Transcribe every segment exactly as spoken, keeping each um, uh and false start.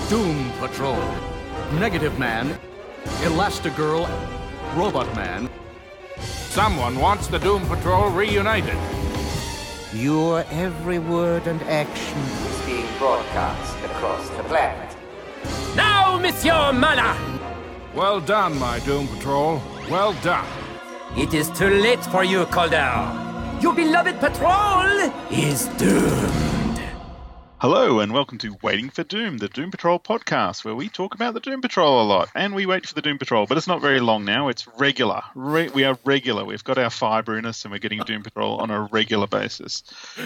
Doom Patrol. Negative Man, Elastigirl, Robot Man. Someone wants the Doom Patrol reunited. Your every word and action is being broadcast across the planet. Now, Monsieur Mana! Well done, my Doom Patrol. Well done. It is too late for you, Calder. Your beloved patrol is doomed. Hello and welcome to Waiting for Doom, the Doom Patrol podcast, where we talk about the Doom Patrol a lot, and we wait for the Doom Patrol, but it's not very long now. It's regular. Re- we are regular. We've got our fibre in us, and we're getting Doom Patrol on a regular basis.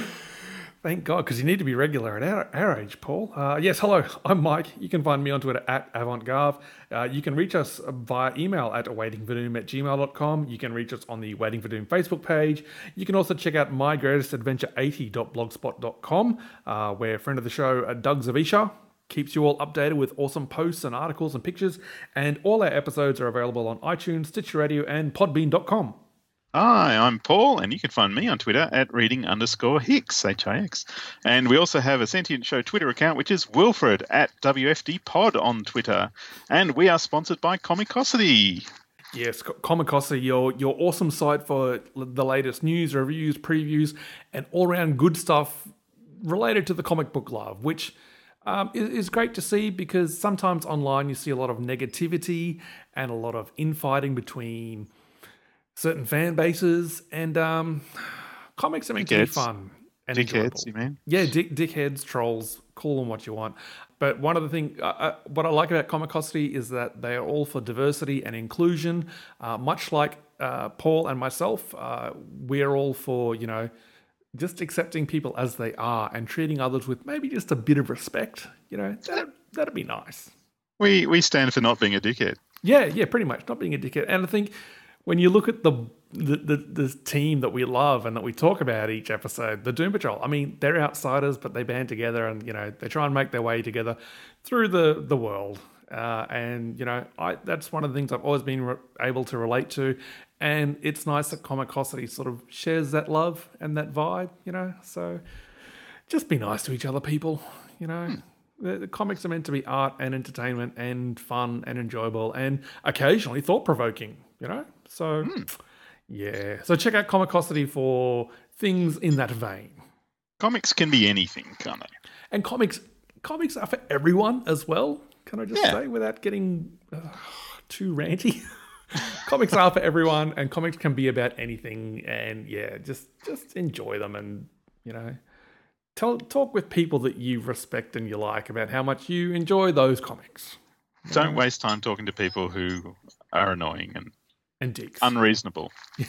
Thank God, because you need to be regular at our, our age, Paul. Uh, yes, hello, I'm Mike. You can find me on Twitter at AvantGarve. Uh, you can reach us via email at waitingfordoom at gmail dot com. You can reach us on the Waiting for Doom Facebook page. You can also check out my greatest adventure eighty dot blogspot dot com, uh, where friend of the show, uh, Doug Zavisha, keeps you all updated with awesome posts and articles and pictures. And all our episodes are available on iTunes, Stitcher Radio, and podbean dot com. Hi, I'm Paul, and you can find me on Twitter at reading underscore Hicks, H I X. And we also have a Sentient Show Twitter account, which is Wilfred at W F D Pod on Twitter. And we are sponsored by Comicosity. Yes, Comicosity, your your awesome site for the latest news, reviews, previews, and all-around good stuff related to the comic book love, which um, is, is great to see because sometimes online you see a lot of negativity and a lot of infighting between certain fan bases, and um, comics are meant to be fun and enjoyable. Dickheads, you mean? Yeah, dick, dickheads, trolls, call them what you want. But one of the things, uh, uh, what I like about Comicosity is that they are all for diversity and inclusion. Uh, much like uh, Paul and myself, uh, we're all for, you know, just accepting people as they are and treating others with maybe just a bit of respect. You know, that'd, that'd be nice. We we stand for not being a dickhead. Yeah, yeah, pretty much, not being a dickhead. And I think when you look at the, the the the team that we love and that we talk about each episode, the Doom Patrol, I mean, they're outsiders, but they band together and, you know, they try and make their way together through the, the world. Uh, and, you know, I that's one of the things I've always been re- able to relate to. And it's nice that Comicosity sort of shares that love and that vibe, you know. So just be nice to each other, people, you know. Hmm. The, the comics are meant to be art and entertainment and fun and enjoyable and occasionally thought-provoking, you know? So, mm. yeah. So check out Comicosity for things in that vein. Comics can be anything, can't they? And comics comics are for everyone as well, can I just yeah. say, without getting uh, too ranty. Comics are for everyone, and comics can be about anything. And, yeah, just, just enjoy them and, you know, tell, talk with people that you respect and you like about how much you enjoy those comics. Don't yeah. waste time talking to people who are annoying and And dicks. unreasonable.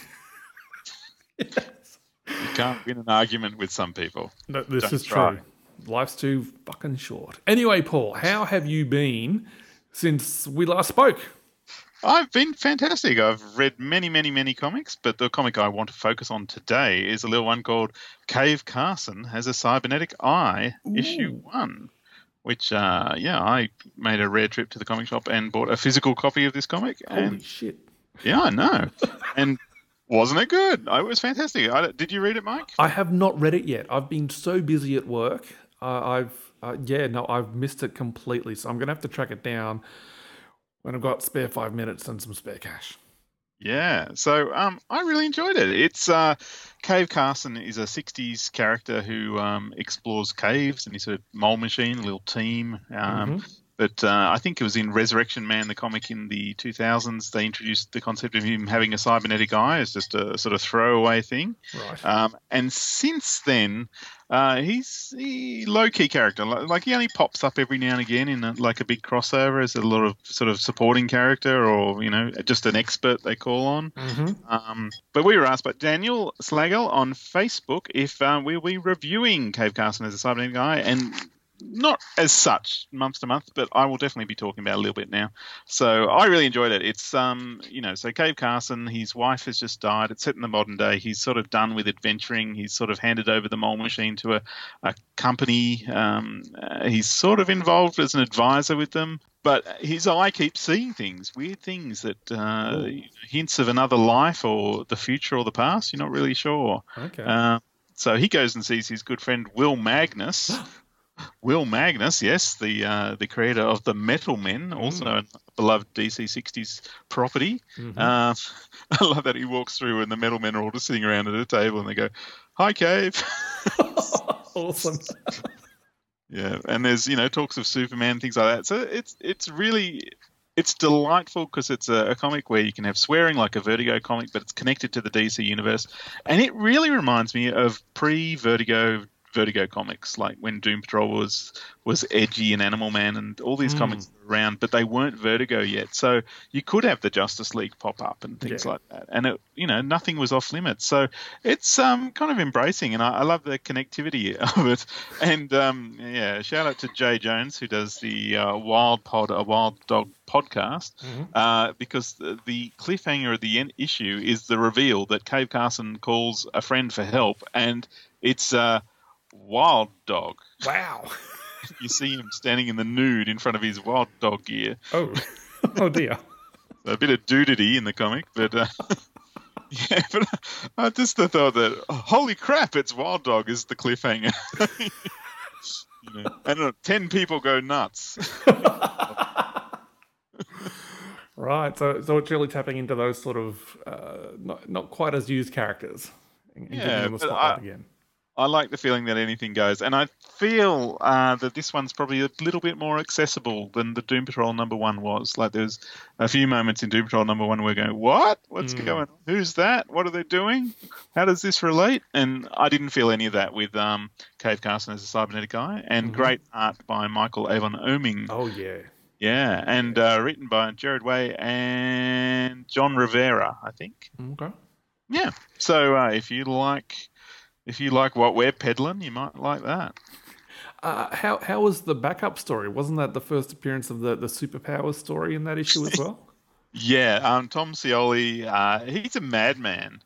Yes. You can't win an argument with some people. No, this Don't is try. true. Life's too fucking short. Anyway, Paul, how have you been since we last spoke? I've been fantastic. I've read many, many, many comics, but the comic I want to focus on today is a little one called Cave Carson Has a Cybernetic Eye, Ooh. Issue one. Which, uh, yeah, I made a rare trip to the comic shop and bought a physical copy of this comic. Holy and shit. Yeah, I know. And wasn't it good? It was fantastic. I, did you read it, Mike? I have not read it yet. I've been so busy at work. Uh, I've, uh, yeah, no, I've missed it completely. So I'm going to have to track it down when I've got spare five minutes and some spare cash. Yeah, so um, I really enjoyed it. It's uh, Cave Carson is a sixties character who um, explores caves, and he's a mole machine, a little team. Um, mm-hmm. But uh, I think it was in Resurrection Man, the comic in the two thousands, they introduced the concept of him having a cybernetic eye as just a sort of throwaway thing. Right. Um, and since then, uh, he's a low-key character. Like, he only pops up every now and again in a, like a big crossover as a lot of sort of supporting character or, you know, just an expert they call on. Mm-hmm. Um, but we were asked by Daniel Slagle on Facebook if uh, we'll be reviewing Cave Carson as a cybernetic eye, and not as such month to month, but I will definitely be talking about it a little bit now. So I really enjoyed it. It's, um, you know, so Cave Carson, his wife has just died. It's set in the modern day. He's sort of done with adventuring. He's sort of handed over the mole machine to a, a company. Um, uh, he's sort of involved as an advisor with them. But his eye keeps seeing things, weird things that uh, hints of another life or the future or the past. You're not really sure. Okay. Uh, so he goes and sees his good friend Will Magnus, Will Magnus, yes, the uh, the creator of the Metal Men, also a beloved D C sixties property. Mm-hmm. Uh, I love that he walks through and the Metal Men are all just sitting around at a table and they go, "Hi, Cave." Awesome. Yeah, and there's you know talks of Superman, things like that. So it's it's really it's delightful because it's a, a comic where you can have swearing like a Vertigo comic, but it's connected to the D C universe, and it really reminds me of pre-Vertigo. Vertigo comics, like when Doom Patrol was was edgy and Animal Man and all these mm. comics were around, but they weren't Vertigo yet. So you could have the Justice League pop up and things yeah. like that, and it, you know nothing was off limits. So it's um kind of embracing, and I, I love the connectivity of it. And um yeah, shout out to Jay Jones who does the uh, Wild Pod, a Wild Dog podcast, mm-hmm. uh, because the, the cliffhanger of the end issue is the reveal that Cave Carson calls a friend for help, and it's uh. Wild Dog. Wow. You see him standing in the nude in front of his Wild Dog gear. Oh, oh dear. So a bit of dudity in the comic, but uh, yeah, but I just thought that oh, holy crap, it's Wild Dog is the cliffhanger. You know, and uh, ten people go nuts. Right, so so it's really tapping into those sort of uh, not not quite as used characters. And yeah, giving them the but spotlight I, again. I like the feeling that anything goes, and I feel uh, that this one's probably a little bit more accessible than the Doom Patrol number one was. Like there's a few moments in Doom Patrol number one where we're going, what? What's mm. going on? Who's that? What are they doing? How does this relate? And I didn't feel any of that with um, Cave Carson as a cybernetic guy, and mm-hmm. great art by Michael Avon Oeming. Oh, yeah. Yeah, and uh, written by Jared Way and John Rivera, I think. Okay. Yeah, so uh, if you like... If you like what we're peddling, you might like that. Uh, how how was the backup story? Wasn't that the first appearance of the, the superpower story in that issue as well? Yeah, um, Tom Scioli, uh, he's a madman.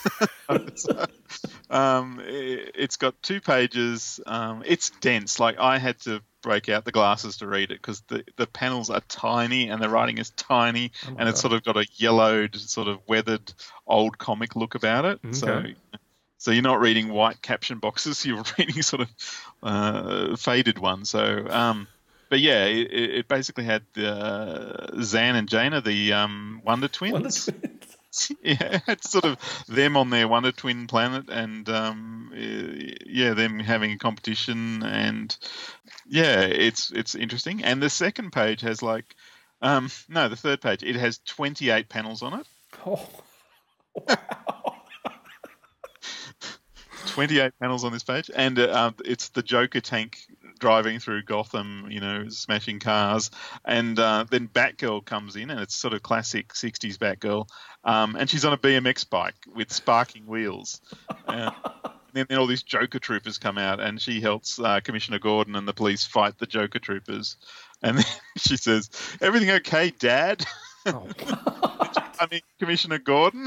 um, it, it's got two pages. Um, it's dense. Like I had to break out the glasses to read it because the, the panels are tiny and the writing is tiny, oh and God. It's sort of got a yellowed, sort of weathered old comic look about it. Okay. So. So you're not reading white caption boxes; you're reading sort of uh, faded ones. So, um, but yeah, it, it basically had uh, Zan and Jaina, the um, Wonder Twins. Wonder Twins. Yeah, it had sort of them on their Wonder Twin planet, and um, yeah, them having a competition, and yeah, it's it's interesting. And the second page has like, um, no, the third page it has twenty-eight panels on it. Oh, wow. twenty-eight panels on this page, and uh, um, it's the Joker tank driving through Gotham, you know, smashing cars, and uh, then Batgirl comes in, and it's sort of classic sixties Batgirl, um, and she's on a B M X bike with sparking wheels. Uh, and then all these Joker troopers come out, and she helps uh, Commissioner Gordon and the police fight the Joker troopers. And then she says, "Everything okay, Dad?" Oh. I mean, Commissioner Gordon.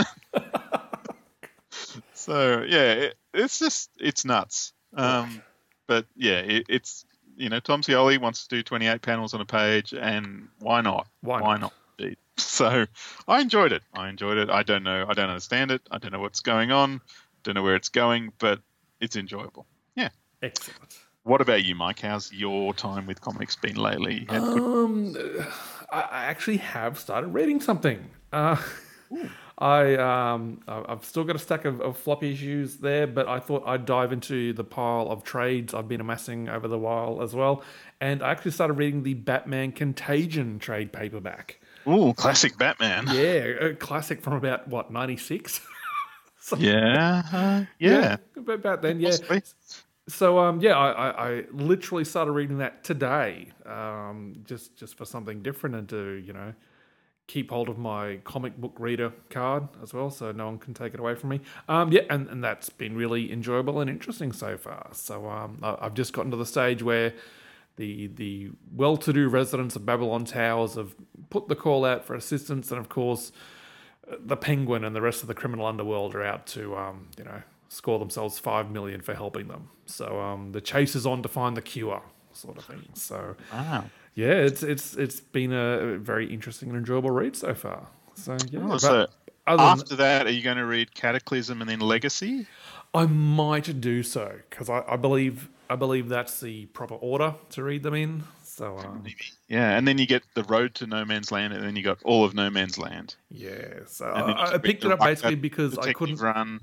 So yeah, it, it's just it's nuts. Um, but yeah, it, it's you know Tom Scioli wants to do twenty-eight panels on a page, and why not? Why, why not? not? Indeed. So I enjoyed it. I enjoyed it. I don't know. I don't understand it. I don't know what's going on. Don't know where it's going, but it's enjoyable. Yeah. Excellent. What about you, Mike? How's your time with comics been lately? Had um, good... I actually have started reading something. Uh, I um I've still got a stack of, of floppy issues there, but I thought I'd dive into the pile of trades I've been amassing over the while as well. And I actually started reading the Batman Contagion trade paperback. Ooh, classic Batman. Yeah, a classic from about what ninety-six. so, yeah, uh, yeah, yeah, about then. Yeah. Possibly. So um yeah, I, I, I literally started reading that today, um just just for something different and to you know. keep hold of my comic book reader card as well, so no one can take it away from me. Um, yeah, and, and that's been really enjoyable and interesting so far. So um, I, I've just gotten to the stage where the the well-to-do residents of Babylon Towers have put the call out for assistance, and of course, the Penguin and the rest of the criminal underworld are out to um, you know score themselves five million for helping them. So um, the chase is on to find the cure, sort of thing. So. Wow. Yeah, it's it's it's been a very interesting and enjoyable read so far. So yeah. Oh, so after than, that, are you going to read Cataclysm and then Legacy? I might do so because I, I believe I believe that's the proper order to read them in. So um, Yeah, and then you get The Road to No Man's Land, and then you got all of No Man's Land. yeah, so And then you I, I can picked read it up the basically Rucker because I Detective couldn't. Run.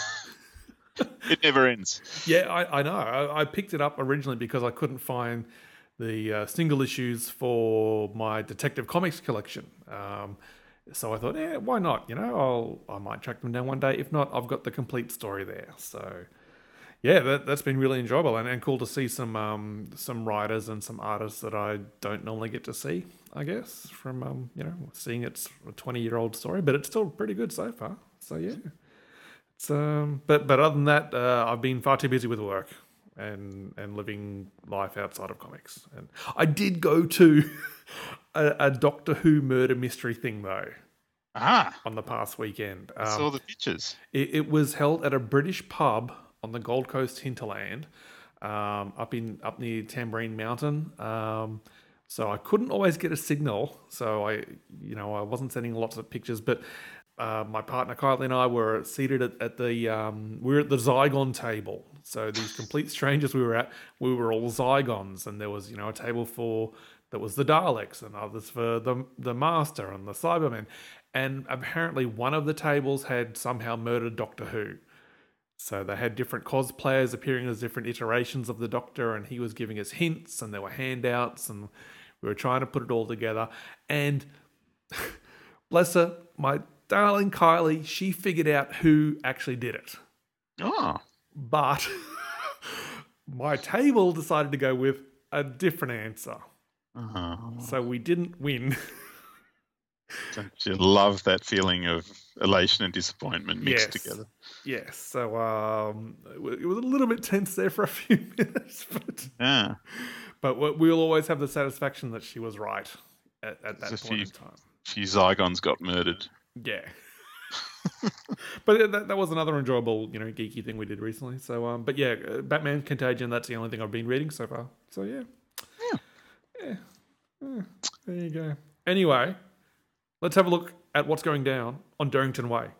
It never ends. Yeah, I, I know. I, I picked it up originally because I couldn't find the uh, single issues for my Detective Comics collection. Um, so I thought, yeah, why not? You know, I'll I might track them down one day. If not, I've got the complete story there. So yeah, that that's been really enjoyable and, and cool to see some um, some writers and some artists that I don't normally get to see. I guess from um, you know seeing it's a twenty year old story, but it's still pretty good so far. So yeah. It's, um, but but other than that, uh, I've been far too busy with work and and living life outside of comics. And I did go to a, a Doctor Who murder mystery thing though Ah, on the past weekend. I Um, saw the pictures. it, it was held at a British pub on the Gold Coast hinterland, um, up in up near Tambourine Mountain. Um, so I couldn't always get a signal. So I, you know, I wasn't sending lots of pictures, but. Uh, my partner Kylie and I were seated at, at the um, we were at the Zygon table. So these complete strangers we were at, we were all Zygons, and there was you know a table for that was the Daleks and others for the the Master and the Cybermen, and apparently one of the tables had somehow murdered Doctor Who. So they had different cosplayers appearing as different iterations of the Doctor, and he was giving us hints, and there were handouts, and we were trying to put it all together. And bless her, my darling Kylie, she figured out who actually did it. Oh, But my table decided to go with a different answer. uh-huh. So we didn't win. Don't you love that feeling of elation and disappointment mixed Yes. together? Yes. So um, it wa- it was a little bit tense there for a few minutes. But, Yeah. but we- we'll always have the satisfaction that she was right at, at that There's a point few- in time. Few Zygons got murdered. Yeah. But that, that was another enjoyable, you know, geeky thing we did recently. So, um, but yeah, uh, Batman Contagion, that's the only thing I've been reading so far. So, yeah. Yeah. Yeah. Yeah. There you go. Anyway, let's have a look at what's going down on Darrington Way.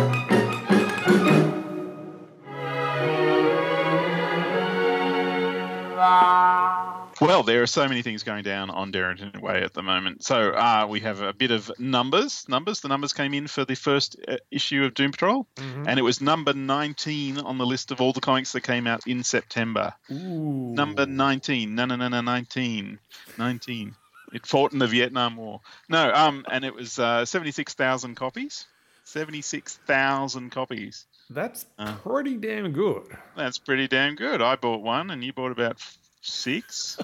Well, there are so many things going down on Darrington Way at the moment. So uh, we have a bit of numbers. Numbers. The numbers came in for the first uh, issue of Doom Patrol, and it was number nineteen on the list of all the comics that came out in September. Ooh. Number nineteen. No, no, no, no, nineteen. nineteen. It fought in the Vietnam War. No, um, and it was uh, seventy-six thousand copies. seventy-six thousand copies. That's Uh. pretty damn good. That's pretty damn good. I bought one, and you bought about f- six.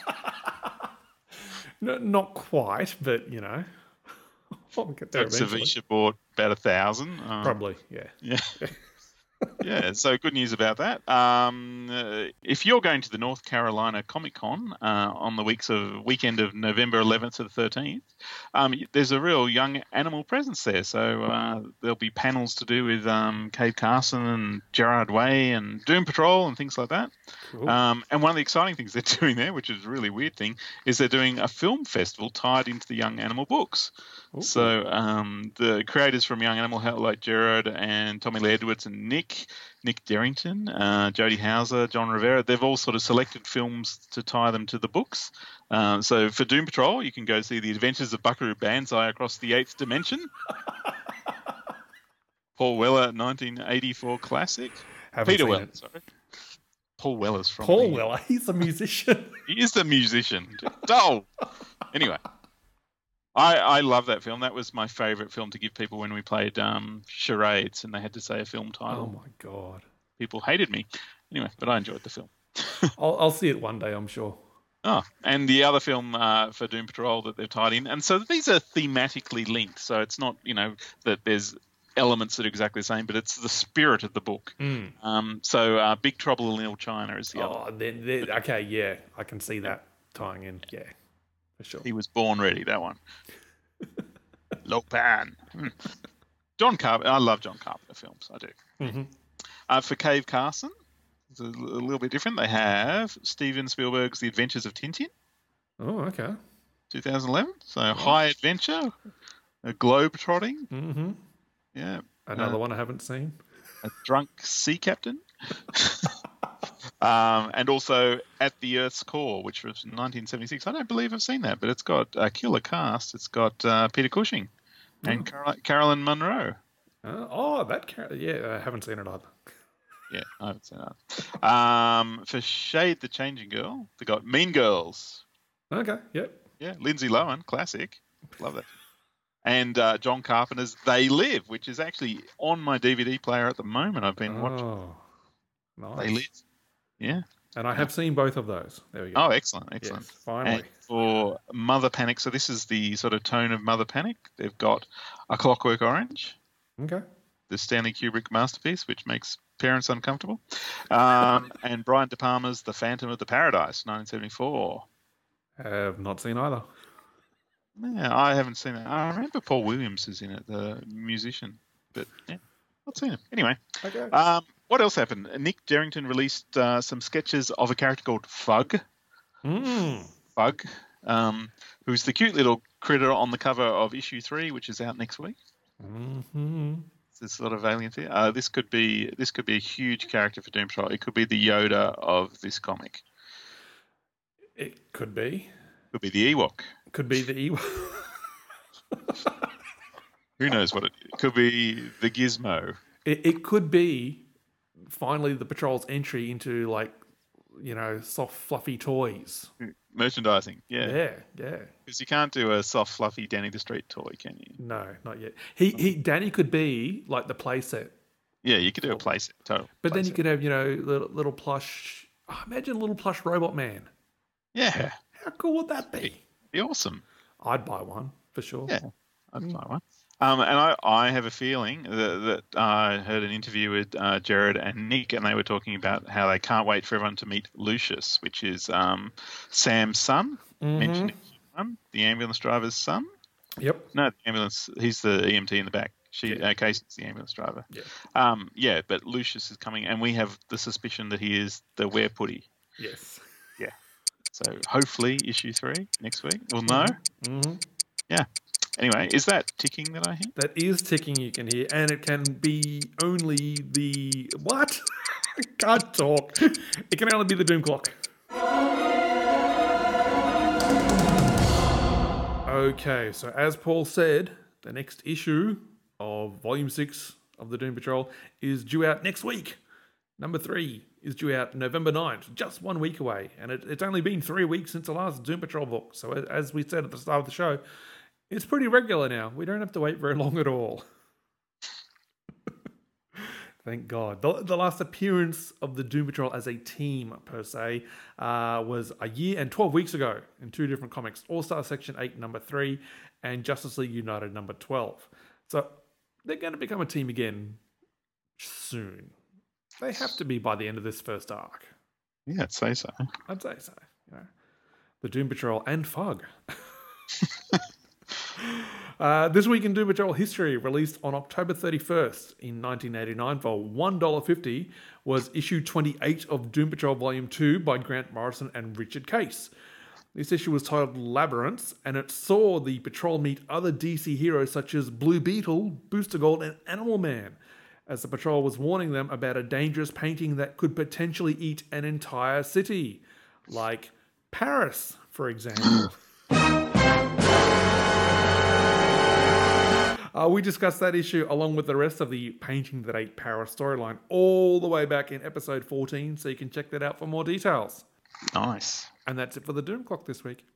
No, not quite, but, you know. I'll get there eventually. Savisha bought about a thousand. Um, Probably, yeah. Yeah. Yeah, so good news about that. Um, uh, if you're going to the North Carolina Comic Con uh, on the weeks of weekend of November eleventh to the thirteenth, um, there's a real young animal presence there. So uh, there'll be panels to do with um, Cave Carson and Gerard Way and Doom Patrol and things like that. Cool. Um, and one of the exciting things they're doing there, which is a really weird thing, is they're doing a film festival tied into the Young Animal books. Ooh. So um, the creators from Young Animal, like Gerard and Tommy Lee Edwards and Nick, Nick Darrington, uh, Jody Hauser, John Rivera, they've all sort of selected films to tie them to the books. Uh, so for Doom Patrol, you can go see The Adventures of Buckaroo Banzai Across the Eighth Dimension. Paul Weller, nineteen eighty-four classic. Haven't Peter seen Weller, it. sorry. Paul Weller's from Paul the- Weller, he's a musician. He is the musician. Dull. Anyway, I I love that film. That was my favourite film to give people when we played um, charades and they had to say a film Oh title. my God. People hated me. Anyway, but I enjoyed the film. I'll, I'll see it one day, I'm sure. Oh, and the other film uh, for Doom Patrol that they've tied in. And so these are thematically linked. So it's not, you know, that there's elements that are exactly the same, but it's the spirit of the book. Mm. Um, so uh, Big Trouble in Little China is the other. Oh, then, then, okay, yeah, I can see that tying in. Yeah, for sure. He was born ready, that one. Lopan. Hmm. John Carpenter. I love John Carpenter films. I do. Mm-hmm. Uh, for Cave Carson, it's a, l- a little bit different. They have Steven Spielberg's The Adventures of Tintin, Oh, okay. twenty eleven. So high adventure, a globe trotting. Mm-hmm. Yeah. Another Uh, one I haven't seen. A drunk sea captain. Um, and also At the Earth's Core, which was nineteen seventy-six. I don't believe I've seen that, but it's got a killer cast. It's got uh, Peter Cushing and Oh. Carol- Carolyn Munro. Uh, oh, that character. Yeah, I haven't seen it either. Yeah, I haven't seen that. Um, for Shade the Changing Girl, they got Mean Girls. Okay, yep. Yeah, Lindsay Lohan, classic. Love that. And uh, John Carpenter's They Live, which is actually on my D V D player at the moment. I've been watching Oh, nice. They Live. Yeah. And I have seen both of those. There we go. Oh, excellent, excellent. Yes, finally. And for Mother Panic, so this is the sort of tone of Mother Panic. They've got A Clockwork Orange, Okay. the Stanley Kubrick masterpiece, which makes parents uncomfortable, um, and Brian De Palma's The Phantom of the Paradise, nineteen seventy-four. Have not seen either. Yeah, I haven't seen it. I remember Paul Williams is in it, the musician, but yeah, not seen it. Anyway, Okay. um, what else happened? Nick Jerrington released uh, some sketches of a character called Fug. Mm. Fug, um, who's the cute little critter on the cover of issue three, which is out next week. Mm-hmm. It's this sort of alien thing. Uh, this could be this could be a huge character for Doom Patrol. It could be the Yoda of this comic. It could be. Could be the Ewok. Could be the Ewok. Who knows what it, it could be? The Gizmo. It, it could be finally the Patrol's entry into, like, you know, soft, fluffy toys. Merchandising. Yeah. Yeah, yeah. Because you can't do a soft, fluffy Danny the Street toy, can you? No, not yet. He, he, Danny could be like the playset, Yeah, you could do a playset. Total. but then you playset. could have, you know, little, little plush. Oh, imagine a little plush robot man. Yeah, How cool would that be? be awesome. I'd buy one for sure. Yeah, I'd buy one. Um, and I, I have a feeling that, that uh, I heard an interview with uh, Jared and Nick, and they were talking about how they can't wait for everyone to meet Lucius, which is um, Sam's son, Mm-hmm. mentioned in one, the ambulance driver's son. Yep. No, the ambulance. He's the E M T in the back. She, Yeah. uh, Casey's the ambulance driver. Yeah. Um, yeah, but Lucius is coming, and we have the suspicion that he is the wereputty. Yes. Yeah. So hopefully issue three next week. We'll know. Mm-hmm. Yeah. Anyway, is that ticking that I hear? That is ticking, you can hear, and it can be only the what? I can't talk. It can only be the doom clock. Okay, so as Paul said, the next issue of Volume six of the Doom Patrol is due out next week. Number three is due out November ninth, just one week away. And it, it's only been three weeks since the last Doom Patrol book. So as, as we said at the start of the show, it's pretty regular now. We don't have to wait very long at all. Thank God. The, the last appearance of the Doom Patrol as a team, per se, uh, was a year and twelve weeks ago in two different comics. All-Star Section eight, number three, and Justice League United, number twelve. So they're going to become a team again soon. They have to be by the end of this first arc. Yeah, I'd say so. I'd say so. You know, the Doom Patrol and Fug. Uh, this week in Doom Patrol history, released on October thirty-first in nineteen eighty-nine for one dollar fifty, was issue twenty-eight of Doom Patrol Volume two by Grant Morrison and Richard Case. This issue was titled Labyrinths, and it saw the Patrol meet other D C heroes such as Blue Beetle, Booster Gold, and Animal Man, as the Patrol was warning them about a dangerous painting that could potentially eat an entire city, like Paris, for example. Uh, we discussed that issue along with the rest of the Painting That Ate Paris storyline all the way back in episode fourteen, so you can check that out for more details. Nice. And that's it for the Doom Clock this week.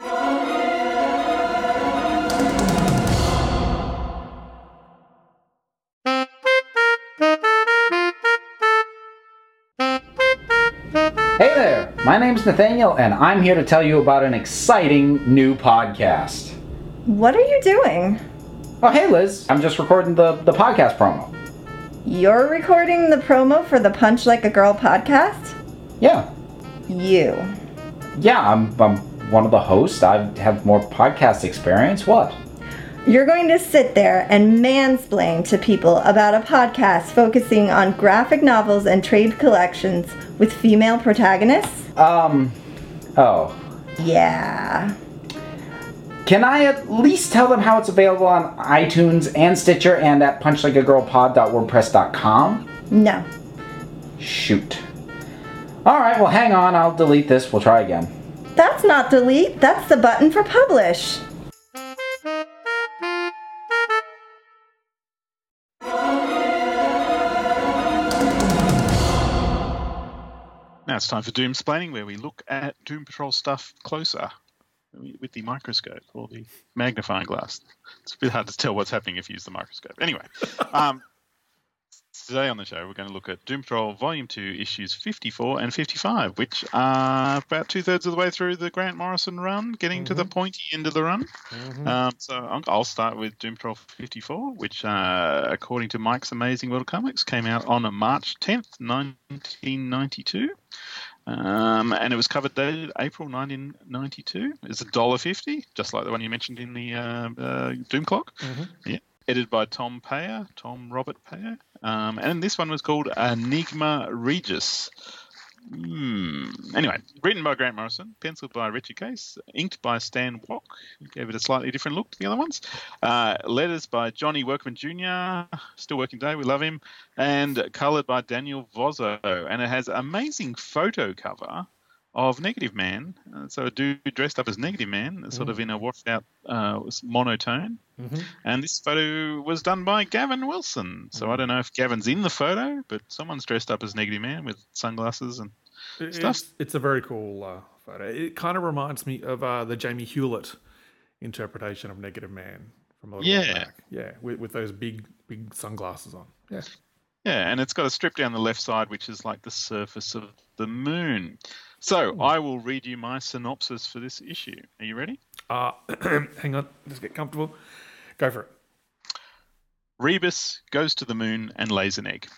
Hey there, my name's Nathaniel, and I'm here to tell you about an exciting new podcast. What are you doing? Oh, hey Liz, I'm just recording the, the podcast promo. You're recording the promo for the Punch Like a Girl podcast? Yeah, You. yeah, I'm, I'm one of the hosts. I have more podcast experience. What? You're going to sit there and mansplain to people about a podcast focusing on graphic novels and trade collections with female protagonists? Um, oh. Yeah. Can I at least tell them how it's available on iTunes and Stitcher and at punch like a girl pod dot wordpress dot com? No. Shoot. All right, well, hang on. I'll delete this. We'll try again. That's not delete. That's the button for publish. Now it's time for Doomsplaining, where we look at Doom Patrol stuff closer with the microscope or the magnifying glass. It's a bit hard to tell what's happening if you use the microscope. Anyway, um, today on the show we're going to look at Doom Patrol Volume two, Issues fifty-four and fifty-five, which are about two-thirds of the way through the Grant Morrison run, getting mm-hmm. to the pointy end of the run. Mm-hmm. Um, so I'll start with Doom Patrol fifty-four, which, uh, according to Mike's Amazing World of Comics, came out on March tenth, nineteen ninety-two. Um, and it was covered dated April nineteen ninety-two. It's one dollar fifty, just like the one you mentioned in the uh, uh, Doom Clock. Mm-hmm. Yeah. Edited by Tom Payer, Tom Robert Payer. Um, and this one was called Enigma Regis. Hmm. Anyway, written by Grant Morrison, penciled by Richard Case, inked by Stan Walk, who gave it a slightly different look to the other ones. Uh, letters by Johnny Workman Junior, still working today, we love him, and coloured by Daniel Vozzo. And it has an amazing photo cover of Negative Man. Uh, so a dude dressed up as Negative Man, mm-hmm. sort of in a washed-out uh, monotone. Mm-hmm. And this photo was done by Gavin Wilson. So mm-hmm. I don't know if Gavin's in the photo, but someone's dressed up as Negative Man with sunglasses and it, stuff. It's, it's a very cool uh, photo. It kind of reminds me of uh, the Jamie Hewlett interpretation of Negative Man from a little yeah. while back. Yeah, with, with those big, big sunglasses on. Yeah. Yeah, and it's got a strip down the left side, which is like the surface of the moon. So mm. I will read you my synopsis for this issue. Are you ready? Uh, hang on, let's get comfortable. Go for it. Rebus goes to the moon and lays an egg.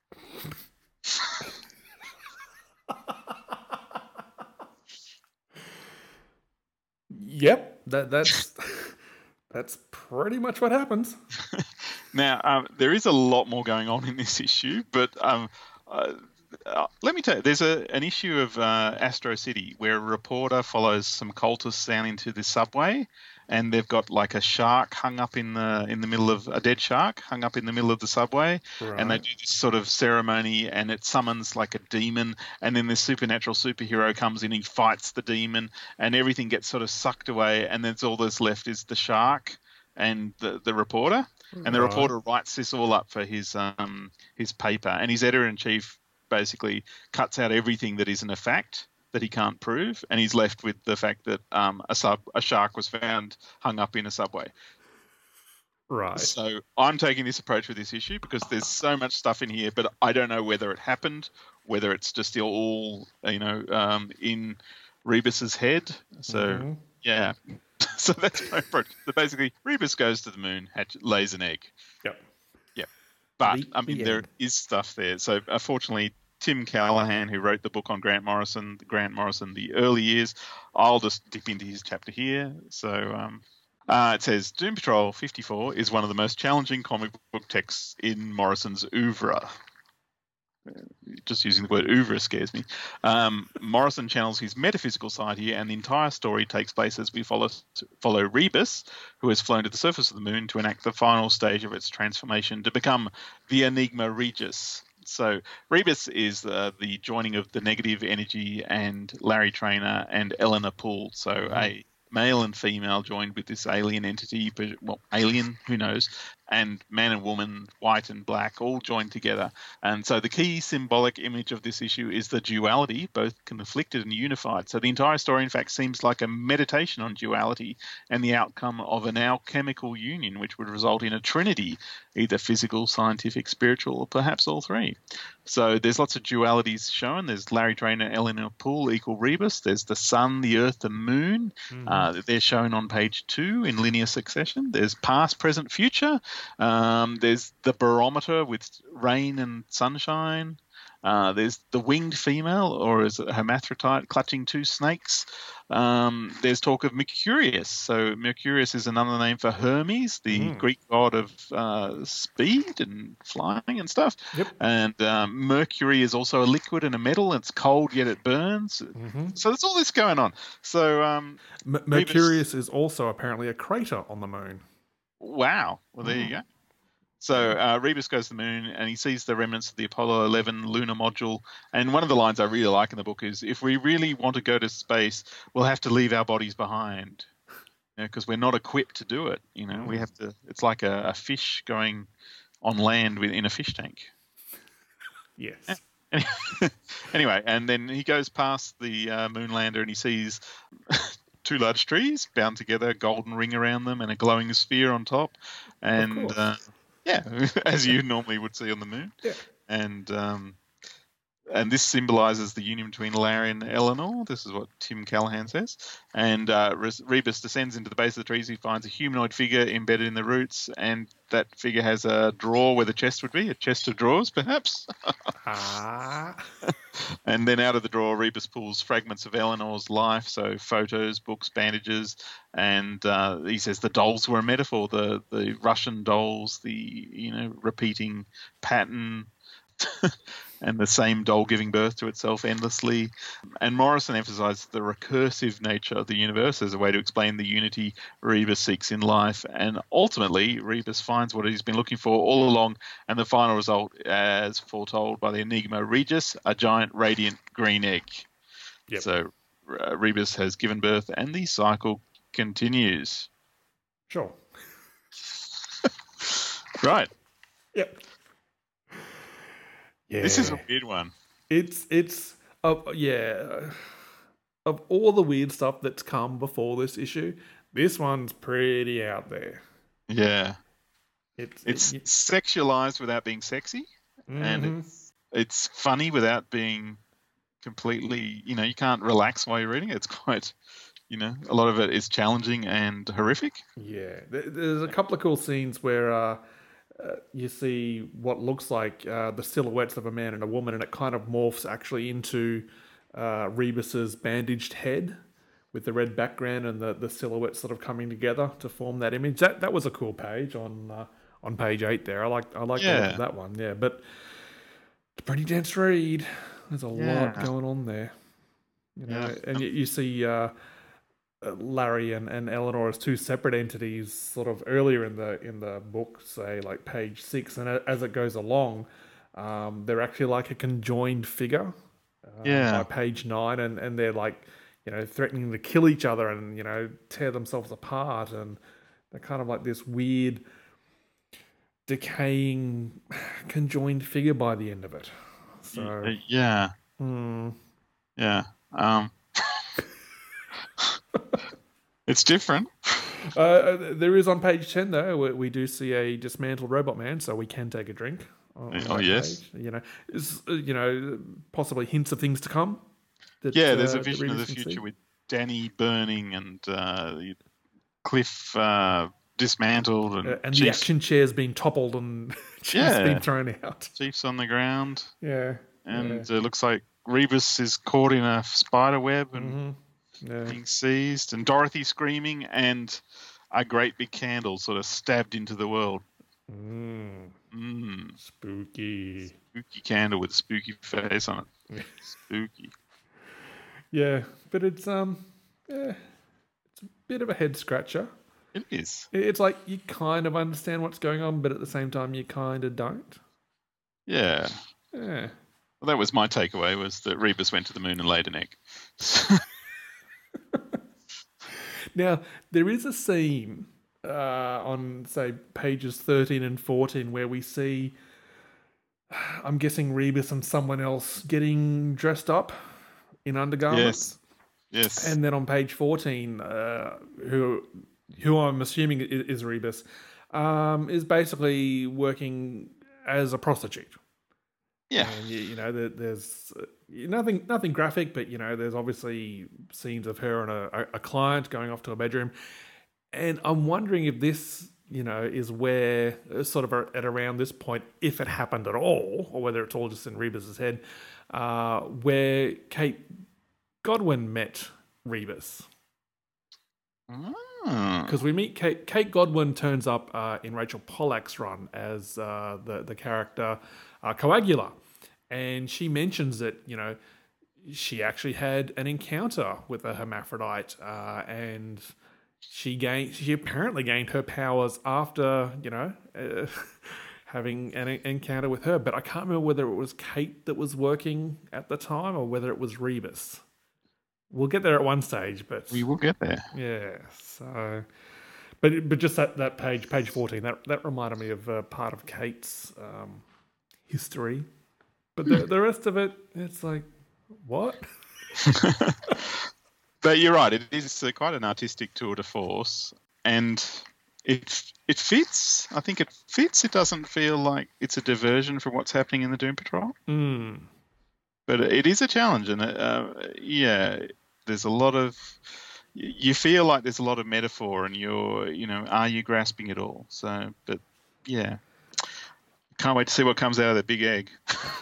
Yep, that that's that's pretty much what happens. Now, um, there is a lot more going on in this issue, but um, uh, uh, let me tell you, there's a, an issue of uh, Astro City where a reporter follows some cultists down into the subway, and they've got like a shark hung up in the in the middle of a dead shark hung up in the middle of the subway, right. And they do this sort of ceremony, and it summons like a demon, and then this supernatural superhero comes in, he fights the demon, and everything gets sort of sucked away, and then all that's left is the shark and the the reporter. And the right. reporter writes this all up for his um, his paper, and his editor-in-chief basically cuts out everything that isn't a fact that he can't prove, and he's left with the fact that um, a sub a shark was found hung up in a subway. Right. So I'm taking this approach with this issue because there's so much stuff in here, but I don't know whether it happened, whether it's just still all you know um, in Rebus's head. So mm-hmm. yeah. So that's my approach. So basically, Rebus goes to the moon, hatch, lays an egg. Yep. Yep. But, the, I mean, the there end. is stuff there. So, unfortunately, Tim Callahan, who wrote the book on Grant Morrison, Grant Morrison, the early years, I'll just dip into his chapter here. So, um, uh, it says, Doom Patrol fifty-four is one of the most challenging comic book texts in Morrison's oeuvre. Just using the word oeuvre scares me. Um, Morrison channels his metaphysical side here, and the entire story takes place as we follow follow Rebus, who has flown to the surface of the moon to enact the final stage of its transformation to become the Enigma Regis. So Rebus is uh, the joining of the negative energy and Larry Trainer and Eleanor Poole. So mm-hmm. a male and female joined with this alien entity, but well, alien, who knows, and man and woman, white and black, all joined together. And so the key symbolic image of this issue is the duality, both conflicted and unified. So the entire story, in fact, seems like a meditation on duality and the outcome of an alchemical union, which would result in a trinity, either physical, scientific, spiritual, or perhaps all three. So there's lots of dualities shown. There's Larry Trainer and Eleanor Poole equal Rebus. There's the sun, the earth, the moon. Mm-hmm. Uh, they're shown on page two in linear succession. There's past, present, future. Um, there's the barometer with rain and sunshine. Uh, there's the winged female, or is it hermaphrodite, clutching two snakes. Um, there's talk of Mercurius. So Mercurius is another name for Hermes, the mm. Greek god of uh, speed and flying and stuff. Yep. And um, Mercury is also a liquid and a metal. It's cold, yet it burns. Mm-hmm. So there's all this going on. So um, M- Mercurius Rebus... is also apparently a crater on the moon. Wow. Well, there mm. you go. So uh, Rebus goes to the moon and he sees the remnants of the Apollo eleven lunar module. And one of the lines I really like in the book is, if we really want to go to space, we'll have to leave our bodies behind. Because we're not equipped to do it. You know, we have to. It's like a, a fish going on land with, in a fish tank. Yes. Anyway, and then he goes past the uh, moon lander and he sees two large trees bound together, a golden ring around them, and a glowing sphere on top. And uh, yeah, as you normally would see on the moon. Yeah. And um, and this symbolises the union between Larry and Eleanor. This is what Tim Callahan says. And uh, Rebus descends into the base of the trees. He finds a humanoid figure embedded in the roots, and that figure has a drawer where the chest would be, a chest of drawers, perhaps. Ah. And then out of the drawer, Rebus pulls fragments of Eleanor's life, so photos, books, bandages, and uh, he says the dolls were a metaphor, the the Russian dolls, the you know repeating pattern. And the same doll giving birth to itself endlessly. And Morrison emphasised the recursive nature of the universe as a way to explain the unity Rebus seeks in life. And ultimately, Rebus finds what he's been looking for all along, and the final result, as foretold by the Enigma Regis, a giant radiant green egg. Yep. So uh, Rebus has given birth, and the cycle continues. Sure. Right. Yep. Yeah. This is a weird one. It's it's uh, yeah. Of all the weird stuff that's come before this issue, this one's pretty out there. Yeah. It's it's it, sexualized without being sexy, mm-hmm. and it's it's funny without being completely. You know, you can't relax while you're reading it. It's quite. You know, a lot of it is challenging and horrific. Yeah, there's a couple of cool scenes where. Uh, Uh, you see what looks like uh, the silhouettes of a man and a woman, and it kind of morphs actually into uh, Rebus's bandaged head with the red background and the, the silhouettes sort of coming together to form that image. That that was a cool page on uh, on page eight there. I like I like yeah. that one. Yeah, but it's a pretty dense read. There's a yeah. lot going on there. You know, yeah. and you, you see. Uh, Larry and, and Eleanor as two separate entities sort of earlier in the in the book, say like page six, and as it goes along, um, they're actually like a conjoined figure uh, yeah. by page nine, and, and they're like, you know, threatening to kill each other and, you know, tear themselves apart, and they're kind of like this weird decaying conjoined figure by the end of it. So yeah. Hmm. Yeah. Um It's different. Uh, there is on page ten though. We, we do see a dismantled robot man, so we can take a drink. On, on oh yes. Page. You know, is, uh, you know, possibly hints of things to come. That, yeah, there's uh, a vision of the future see. with Danny burning and uh, Cliff uh, dismantled and, uh, and Chiefs, the action chair's been toppled and Chief's yeah. been thrown out. Chief's on the ground. Yeah, and yeah. it uh, looks like Rebus is caught in a spider web and. Mm-hmm. Yeah. Being seized, and Dorothy screaming, and a great big candle sort of stabbed into the world. Mm. Mm. Spooky. Spooky candle with a spooky face on it. Spooky. Yeah, but it's um, yeah, it's a bit of a head scratcher. It is. It's like you kind of understand what's going on, but at the same time you kind of don't. Yeah. Yeah. Well, that was my takeaway, was that Rebus went to the moon and laid an egg. Now, there is a scene uh, on, say, pages thirteen and fourteen where we see, I'm guessing, Rebus and someone else getting dressed up in undergarments. Yes. Yes. And then on page fourteen, uh, who who I'm assuming is, is Rebus, um, is basically working as a prostitute. Yeah. And, you, you know, there, there's uh, nothing nothing graphic, but, you know, there's obviously scenes of her and a, a client going off to a bedroom. And I'm wondering if this, you know, is where, uh, sort of at around this point, if it happened at all, or whether it's all just in Rebus's head, uh, where Kate Godwin met Rebus. Because we meet Kate, Kate Godwin turns up uh, in Rachel Pollack's run as uh, the, the character uh, Coagula. And she mentions that, you know, she actually had an encounter with a hermaphrodite uh, and she gained, she apparently gained her powers after, you know, uh, having an encounter with her. But I can't remember whether it was Kate that was working at the time or whether it was Rebus. We'll get there at one stage, but We will get there. yeah. So, but but just that, that page, page fourteen, that that reminded me of uh, part of Kate's um, history. But the, the rest of it, it's like, what? But you're right. It is uh, quite an artistic tour de force, and it it fits. I think it fits. It doesn't feel like it's a diversion from what's happening in the Doom Patrol. Mm. But it is a challenge, and uh, yeah, there's a lot of. You feel like there's a lot of metaphor, and you're, you know, are you grasping it all? So, but yeah, can't wait to see what comes out of that big egg.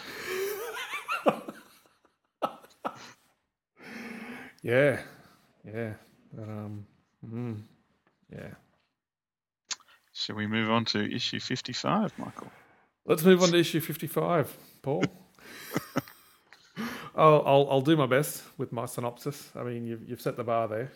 Yeah, yeah, but, um, mm, yeah. Shall we move on to issue fifty-five, Michael? Let's move on to issue fifty-five, Paul. I'll, I'll I'll do my best with my synopsis. I mean, you've you've set the bar there.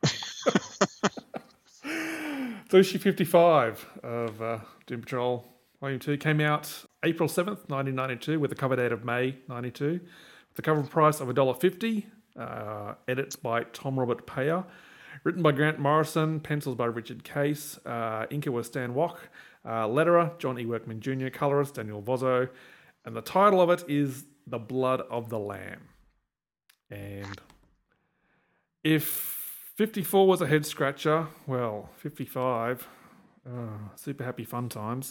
So issue fifty-five of uh, Doom Patrol Volume Two came out April seventh, nineteen ninety-two, with a cover date of May ninety-two, with the cover price of one dollar fifty. Uh, edits by Tom Robert Payer, written by Grant Morrison, pencils by Richard Case, uh, inker was Stan Wach, uh, letterer John E. Workman Junior, colorist Daniel Vozzo, and the title of it is The Blood of the Lamb. And if fifty-four was a head scratcher, well, fifty-five, oh, super happy fun times.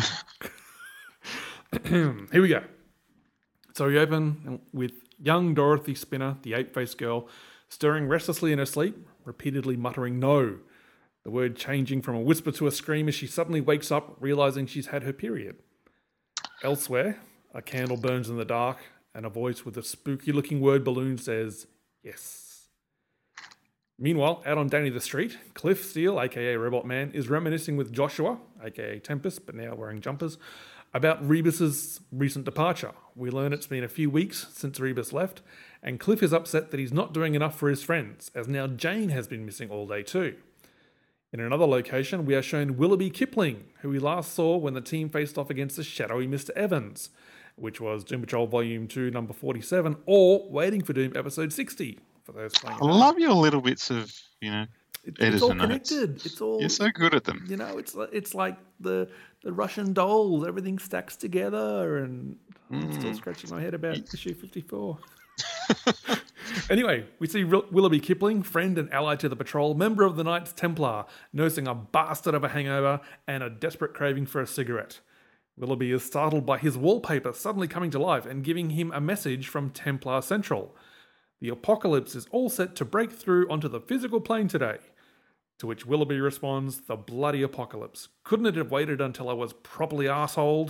Here we go. So we open with young Dorothy Spinner, the ape-faced girl, stirring restlessly in her sleep, repeatedly muttering no, the word changing from a whisper to a scream as she suddenly wakes up, realizing she's had her period. Elsewhere, a candle burns in the dark, and a voice with a spooky-looking word balloon says, yes. Meanwhile, out on Danny the Street, Cliff Steele, aka Robot Man, is reminiscing with Joshua, aka Tempest, but now wearing jumpers, about Rebus's recent departure. We learn it's been a few weeks since Rebus left, and Cliff is upset that he's not doing enough for his friends, as now Jane has been missing all day too. In another location, we are shown Willoughby Kipling, who we last saw when the team faced off against the shadowy Mister Evans, which was Doom Patrol Volume two, number forty-seven, or Waiting for Doom, episode sixty, for those playing. I love your little bits of, you know, It, it's editor all notes. connected. It's all. You're so good at them. You know, it's like it's like the the Russian dolls. Everything stacks together, and I'm still scratching my head about issue fifty-four. Anyway, we see Willoughby Kipling, friend and ally to the patrol, member of the Knights Templar, nursing a bastard of a hangover and a desperate craving for a cigarette. Willoughby is startled by his wallpaper suddenly coming to life and giving him a message from Templar Central. The apocalypse is all set to break through onto the physical plane today. To which Willoughby responds, the bloody apocalypse. Couldn't it have waited until I was properly arseholed?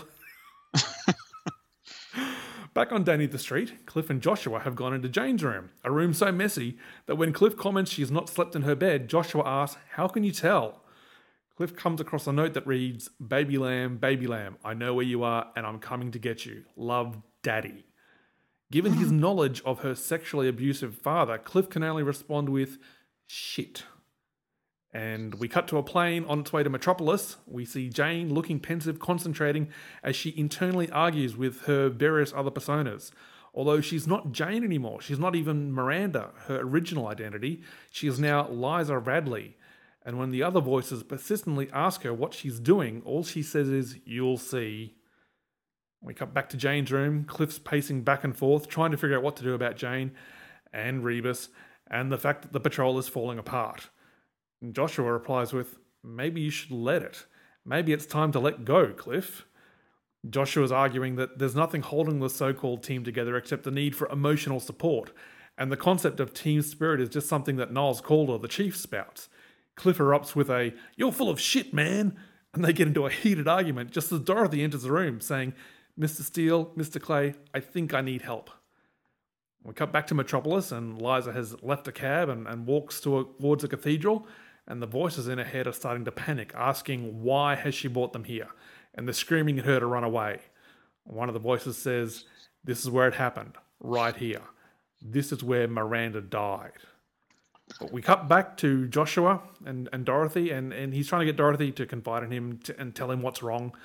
Back on Danny the Street, Cliff and Joshua have gone into Jane's room, a room so messy that when Cliff comments she has not slept in her bed, Joshua asks, how can you tell? Cliff comes across a note that reads, baby lamb, baby lamb, I know where you are and I'm coming to get you. Love, Daddy. Given his knowledge of her sexually abusive father, Cliff can only respond with, shit. And we cut to a plane on its way to Metropolis. We see Jane looking pensive, concentrating as she internally argues with her various other personas. Although she's not Jane anymore, she's not even Miranda, her original identity. She is now Liza Radley. And when the other voices persistently ask her what she's doing, all she says is, you'll see. We cut back to Jane's room. Cliff's pacing back and forth, trying to figure out what to do about Jane and Rebus and the fact that the patrol is falling apart. And Joshua replies with, maybe you should let it. Maybe it's time to let go, Cliff. Joshua's arguing that there's nothing holding the so-called team together except the need for emotional support, and the concept of team spirit is just something that Niles Calder, the chief, spouts. Cliff erupts with a, you're full of shit, man, and they get into a heated argument just as Dorothy enters the room, saying, Mister Steele, Mister Clay, I think I need help. We cut back to Metropolis, and Liza has left a cab and, and walks to a, towards a cathedral, and the voices in her head are starting to panic, asking why has she brought them here, and they're screaming at her to run away. One of the voices says, this is where it happened, right here. This is where Miranda died. But we cut back to Joshua and, and Dorothy, and, and he's trying to get Dorothy to confide in him to, and tell him what's wrong.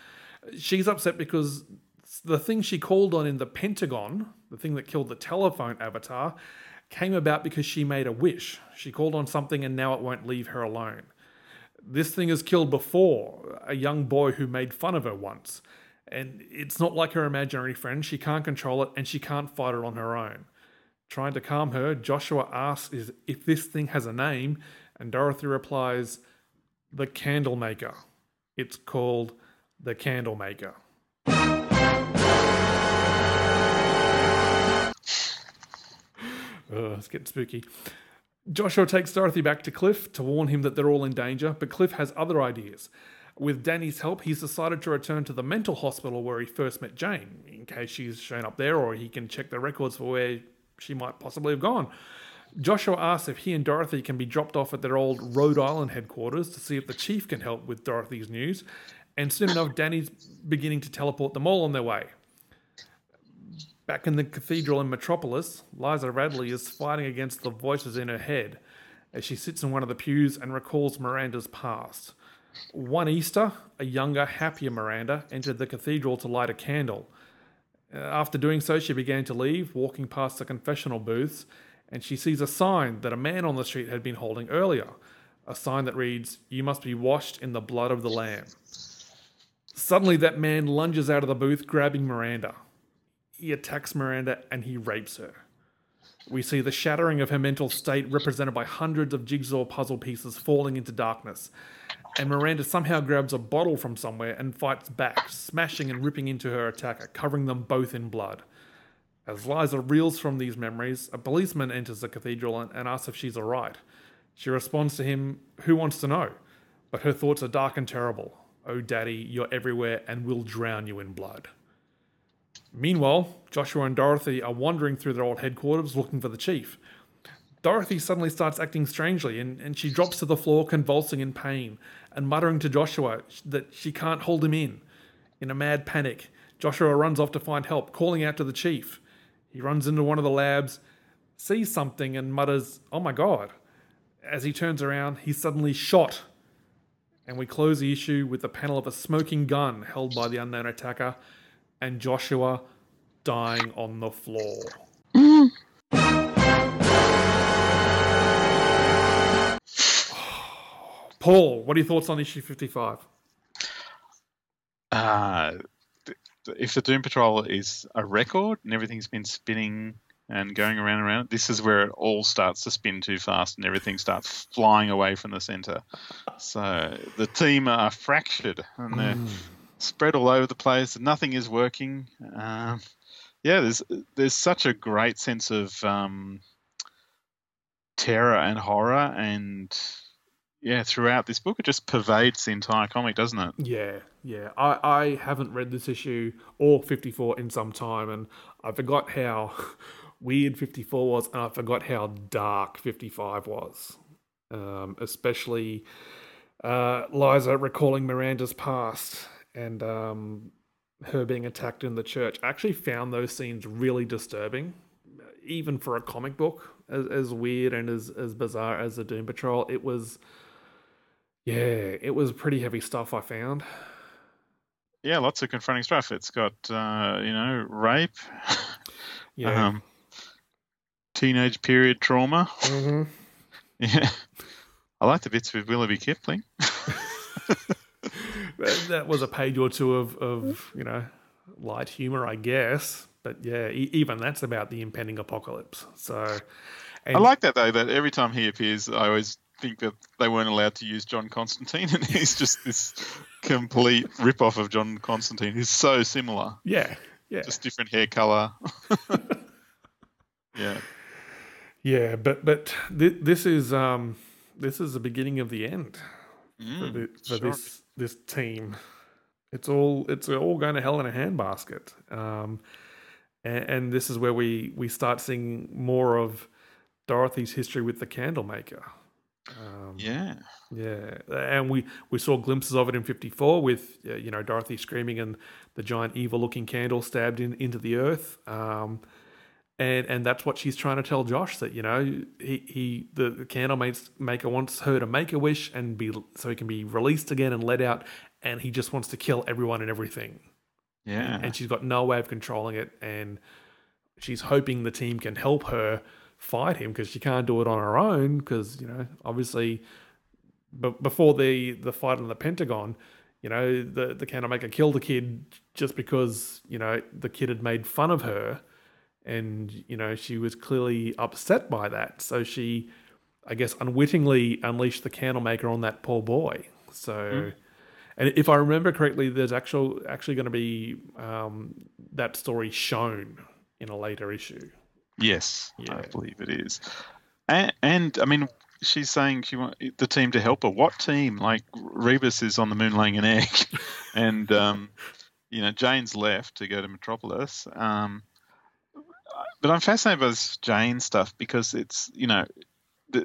She's upset because the thing she called on in the Pentagon, the thing that killed the telephone avatar, came about because she made a wish. She called on something and now it won't leave her alone. This thing has killed before a young boy who made fun of her once. And it's not like her imaginary friend. She can't control it and she can't fight it on her own. Trying to calm her, Joshua asks if this thing has a name, and Dorothy replies, the Candlemaker. It's called the Candlemaker. Oh, it's getting spooky. Joshua takes Dorothy back to Cliff to warn him that they're all in danger, but Cliff has other ideas. With Danny's help, he's decided to return to the mental hospital where he first met Jane, in case she's shown up there, or he can check the records for where she might possibly have gone. Joshua asks if he and Dorothy can be dropped off at their old Rhode Island headquarters to see if the chief can help with Dorothy's news, and soon enough, Danny's beginning to teleport them all on their way. Back in the cathedral in Metropolis, Liza Radley is fighting against the voices in her head as she sits in one of the pews and recalls Miranda's past. One Easter, a younger, happier Miranda entered the cathedral to light a candle. After doing so, she began to leave, walking past the confessional booths, and she sees a sign that a man on the street had been holding earlier. A sign that reads, "You must be washed in the blood of the Lamb." Suddenly, that man lunges out of the booth, grabbing Miranda. He attacks Miranda and he rapes her. We see the shattering of her mental state represented by hundreds of jigsaw puzzle pieces falling into darkness. And Miranda somehow grabs a bottle from somewhere and fights back, smashing and ripping into her attacker, covering them both in blood. As Liza reels from these memories, a policeman enters the cathedral and, and asks if she's alright. She responds to him, "Who wants to know?" But her thoughts are dark and terrible. "Oh, Daddy, you're everywhere and we'll drown you in blood." Meanwhile, Joshua and Dorothy are wandering through their old headquarters looking for the chief. Dorothy suddenly starts acting strangely and, and she drops to the floor convulsing in pain and muttering to Joshua that she can't hold him in. In a mad panic, Joshua runs off to find help, calling out to the chief. He runs into one of the labs, sees something and mutters, "Oh my God." As he turns around, he's suddenly shot. And we close the issue with the panel of a smoking gun held by the unknown attacker and Joshua dying on the floor. Mm. Paul, what are your thoughts on issue fifty-five? Uh, if the Doom Patrol is a record and everything's been spinning and going around and around, this is where it all starts to spin too fast and everything starts flying away from the centre. So the team are fractured and they're mm. spread all over the place. Nothing is working. Um, yeah, there's there's such a great sense of um, terror and horror, and yeah, throughout this book, it just pervades the entire comic, doesn't it? Yeah, yeah. I, I haven't read this issue or fifty-four in some time, and I forgot how weird fifty-four was, and I forgot how dark fifty-five was, um, especially uh, Liza recalling Miranda's past and um, her being attacked in the church. I actually found those scenes really disturbing, even for a comic book, as, as weird and as, as bizarre as the Doom Patrol. It was, yeah, it was pretty heavy stuff, I found. Yeah, lots of confronting stuff. It's got, uh, you know, rape, yeah, um, teenage period trauma. Mm-hmm. Yeah, I like the bits with Willoughby Kipling. That was a page or two of, of you know, light humour, I guess. But yeah, e- even that's about the impending apocalypse. So, and I like that though. That every time he appears, I always think that they weren't allowed to use John Constantine, and he's just this complete rip-off of John Constantine. He's so similar. Yeah, yeah. Just different hair colour. Yeah. Yeah, but but th- this is um this is the beginning of the end mm, for, the, for sure. this this team. It's all it's all going to hell in a handbasket. Um, and, and this is where we we start seeing more of Dorothy's history with the Candlemaker. Um, yeah, yeah, and we, we saw glimpses of it in fifty-four with uh, you know Dorothy screaming and the giant evil-looking candle stabbed in into the earth. Um, And and that's what she's trying to tell Josh, that, you know, he, he the, the candle maker wants her to make a wish and be so he can be released again and let out, and he just wants to kill everyone and everything. Yeah. And, and she's got no way of controlling it, and she's hoping the team can help her fight him, because she can't do it on her own, because, you know, obviously b- before the, the fight on the Pentagon, you know, the, the candle maker killed the kid just because, you know, the kid had made fun of her. And, you know, she was clearly upset by that. So she, I guess, unwittingly unleashed the candlemaker on that poor boy. So, mm. and if I remember correctly, there's actual, actually going to be um, that story shown in a later issue. Yes, yeah. I believe it is. And, and, I mean, she's saying she wants the team to help her. What team? Like, Rebus is on the moon laying an egg. and, um, you know, Jane's left to go to Metropolis. Um But I'm fascinated by this Jane stuff, because it's, you know, the,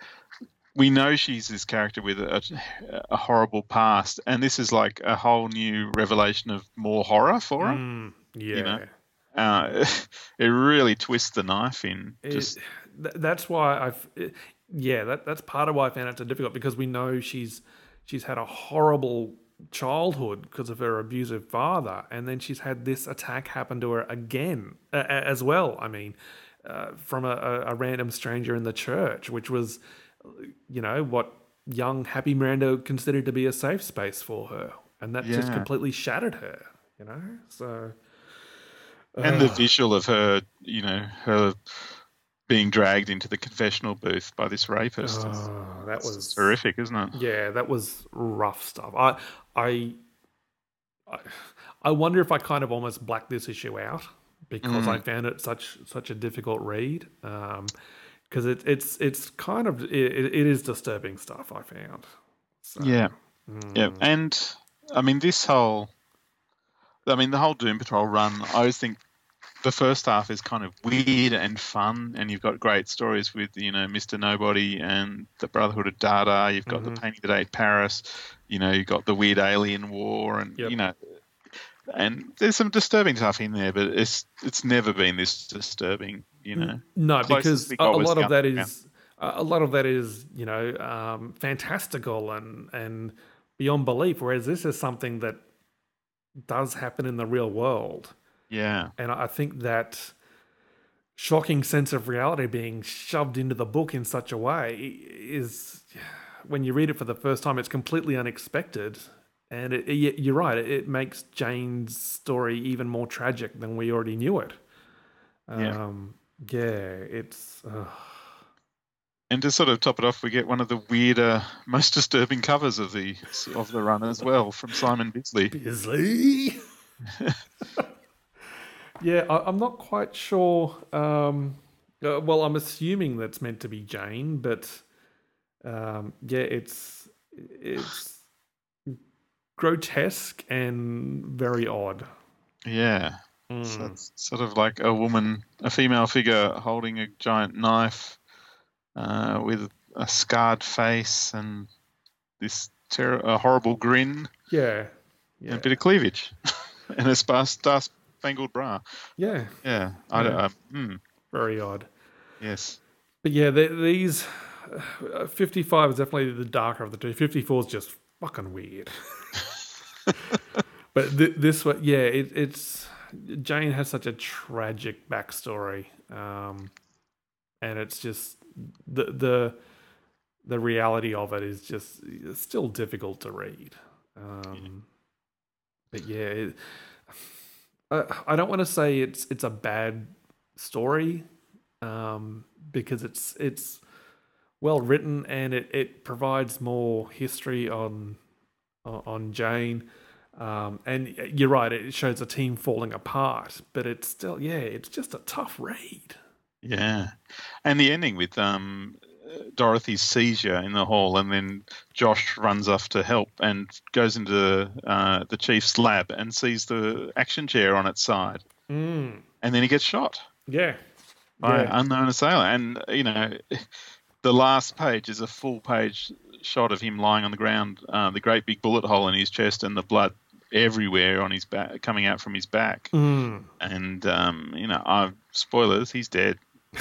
we know she's this character with a, a horrible past, and this is like a whole new revelation of more horror for her. Mm, yeah. You know? uh, it really twists the knife in. It, just th- That's why I've, it, yeah, that that's part of why I found it so difficult, because we know she's she's had a horrible childhood because of her abusive father, and then she's had this attack happen to her again uh, as well. I mean, uh, from a, a, a random stranger in the church, which was, you know, what young Happy Miranda considered to be a safe space for her, and that yeah. just completely shattered her. You know, so uh, and the visual of her, you know, her being dragged into the confessional booth by this rapist. Oh, that was it's horrific, isn't it? Yeah, that was rough stuff. I, I, I, I wonder if I kind of almost blacked this issue out because mm. I found it such such a difficult read. Um, because it, it's it's kind of it, it is disturbing stuff, I found. So, yeah, mm. yeah, and I mean this whole, I mean the whole Doom Patrol run. I always think the first half is kind of weird and fun, and you've got great stories with, you know, Mister Nobody and the Brotherhood of Dada. You've got mm-hmm. the Painting That Ate Paris. You know, you've got the weird alien war, and yep. you know, and there's some disturbing stuff in there, but it's it's never been this disturbing. You know, no, because a, a lot of that is a lot of that is you know um, fantastical and and beyond belief, whereas this is something that does happen in the real world. Yeah. And I think that shocking sense of reality being shoved into the book in such a way is, when you read it for the first time, it's completely unexpected. And it, it, you're right, it makes Jane's story even more tragic than we already knew it. Um, yeah. yeah, it's... Uh... And to sort of top it off, we get one of the weirder, most disturbing covers of the of the run as well, from Simon Bisley. Bisley? Yeah, I, I'm not quite sure. Um, uh, well, I'm assuming that's meant to be Jane, but um, yeah, it's it's grotesque and very odd. Yeah, mm. so it's sort of like a woman, a female figure holding a giant knife uh, with a scarred face and this ter- a horrible grin. Yeah, yeah. And a bit of cleavage and a sparse, star spangled bra. Yeah, yeah. I yeah. don't. Uh, hmm. Very odd. Yes, but yeah, the, these uh, fifty-five is definitely the darker of the two. fifty-four is just fucking weird. But th- this one, yeah, it, it's Jane has such a tragic backstory, um, and it's just the the the reality of it is just it's still difficult to read. Um, but yeah, it, I, I don't want to say it's it's a bad story, um, because it's it's well written and it, it provides more history on on Jane. Um, and you're right, it shows a team falling apart, but it's still, yeah, it's just a tough read. Yeah. And the ending with um, Dorothy's seizure in the hall, and then Josh runs off to help and goes into uh, the chief's lab and sees the action chair on its side. Mm. And then he gets shot. Yeah. By yeah. an unknown assailant. And, you know, the last page is a full page shot of him lying on the ground, uh, the great big bullet hole in his chest and the blood everywhere on his back, coming out from his back. Mm. And, um, you know, uh, spoilers, he's dead.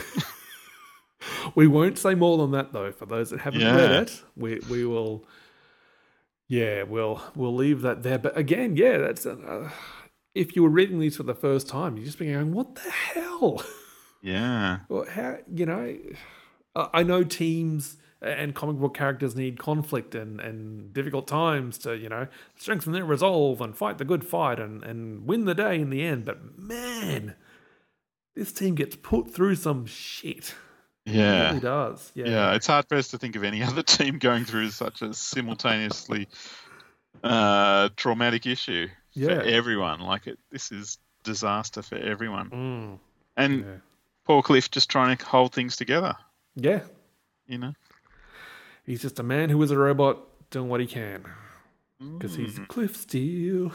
We won't say more than that, though. For those that haven't Yeah. read it, we we will, yeah, we'll we'll leave that there. But again, yeah, that's uh, if you were reading these for the first time, you're just be going, "What the hell?" Yeah. Well, how you know? I I know teams and comic book characters need conflict and, and difficult times to, you know, strengthen their resolve and fight the good fight and, and win the day in the end. But man, this team gets put through some shit. Yeah. It really does. Yeah. Yeah, it's hard pressed to think of any other team going through such a simultaneously uh, traumatic issue Yeah. for everyone. Like, it, this is disaster for everyone. Mm. And Yeah. poor Cliff just trying to hold things together, Yeah. you know? He's just a man who is a robot doing what he can. Because he's Cliff Steele.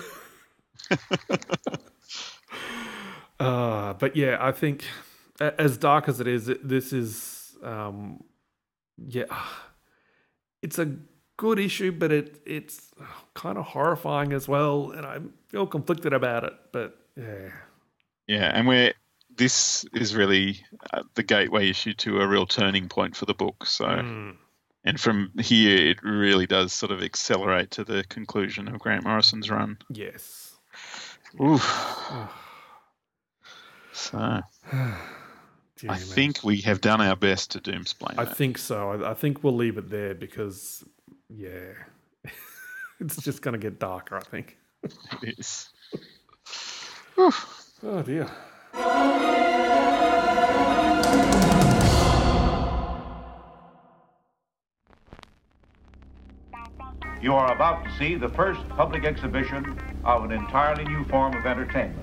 uh, but yeah, I think a- as dark as it is, it- this is, um, yeah, it's a good issue, but it it's kind of horrifying as well. And I feel conflicted about it, but yeah. Yeah, and we're this is really uh, the gateway issue to a real turning point for the book. So, Mm. and from here, it really does sort of accelerate to the conclusion of Grant Morrison's run. Yes. Oof. So, Dear I me. think we have done our best to doomsplain I that. think so. I, I think we'll leave it there because, yeah, it's just going to get darker, I think. It is. Oh, dear. You are about to see the first public exhibition of an entirely new form of entertainment.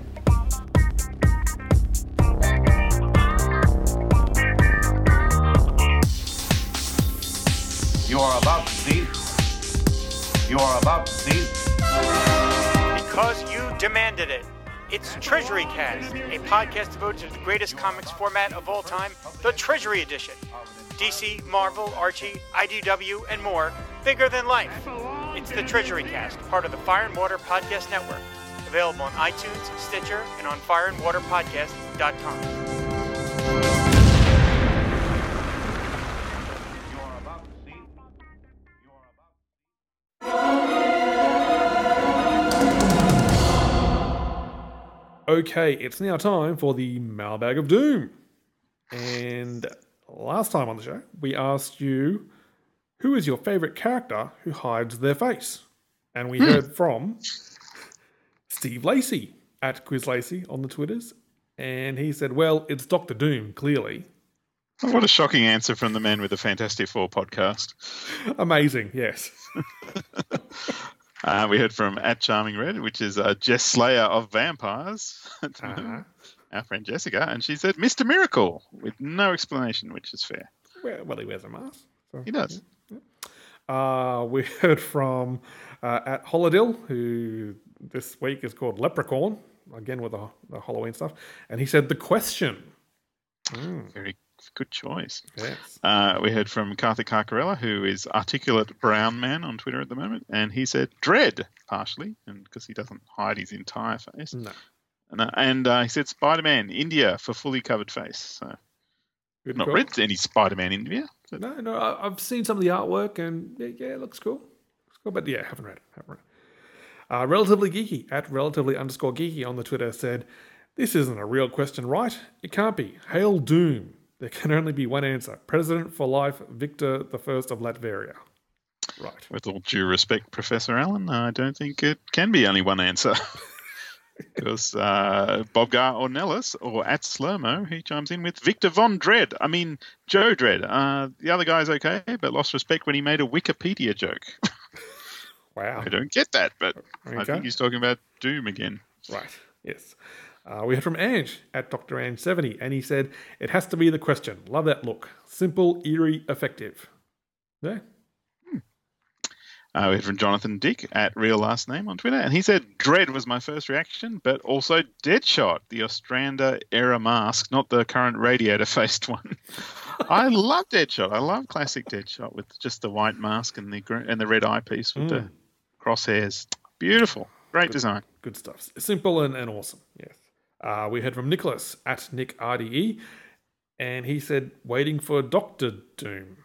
You are about to see. You are about to see. Because you demanded it. It's Treasury Cast, a podcast devoted to the greatest comics format of all time, the Treasury Edition. D C, Marvel, Archie, I D W, and more, bigger than life. It's the Treasury Cast, part of the Fire and Water Podcast Network. Available on iTunes, Stitcher, and on fire and water podcast dot com. You are about to see. You are about. Okay, it's now time for the Mailbag of Doom. And last time on the show, we asked you, who is your favourite character who hides their face? And we heard from Steve Lacey at Quiz Lacey on the Twitters. And he said, well, it's Doctor Doom, clearly. What a shocking answer from the man with the Fantastic Four podcast. Amazing, yes. Uh, we heard from at Charming Red, which is uh, Jess Slayer of Vampires, Uh-huh. our friend Jessica, and she said Mister Miracle with no explanation, which is fair. Well, well he wears a mask. So, He does. Uh, we heard from uh, at Holodill, who this week is called Leprechaun, again with the, the Halloween stuff. And he said, The Question. Mm, Very good choice. yes. Uh, we heard from Karthik Carcarella, who is Articulate Brown Man on Twitter at the moment, and he said Dread, partially, and because he doesn't hide his entire face. No. And, uh, and uh, he said Spider-Man, India, for fully covered face. So Good not call. read any Spider-Man India. But No, no, I, I've seen some of the artwork and yeah, yeah, it looks cool. Looks cool, but yeah, haven't read it. Haven't read it. Uh, Relatively Geeky at relatively underscore geeky on the Twitter said, this isn't a real question, right? It can't be. Hail Doom. There can only be one answer. President for life, Victor the First of Latveria. Right. with all due respect, Professor Allen, I don't think it can be only one answer. Because uh, Bobgar Ornelas, or at Slurmo, he chimes in with Victor Von Dread. I mean, Joe Dread. Uh, the other guy's okay, but lost respect when he made a Wikipedia joke. Wow. I don't get that, but I Okay. think he's talking about Doom again. Right, yes. Uh, we heard from Ange at Doctor Ange seventy, and he said, it has to be the question. Love that look. Simple, eerie, effective. Yeah. Uh, we heard from Jonathan Dick at Real Last Name on Twitter, and he said, Dread was my first reaction, but also Deadshot, the Ostrander era mask, not the current radiator-faced one. I love Deadshot. I love classic Deadshot with just the white mask and the gr- and the red eyepiece with Mm. the crosshairs. Beautiful. Great good, design. Good stuff. Simple and, and awesome. Yes. Uh, we heard from Nicholas at Nick R D E, and he said, waiting for Doctor Doom.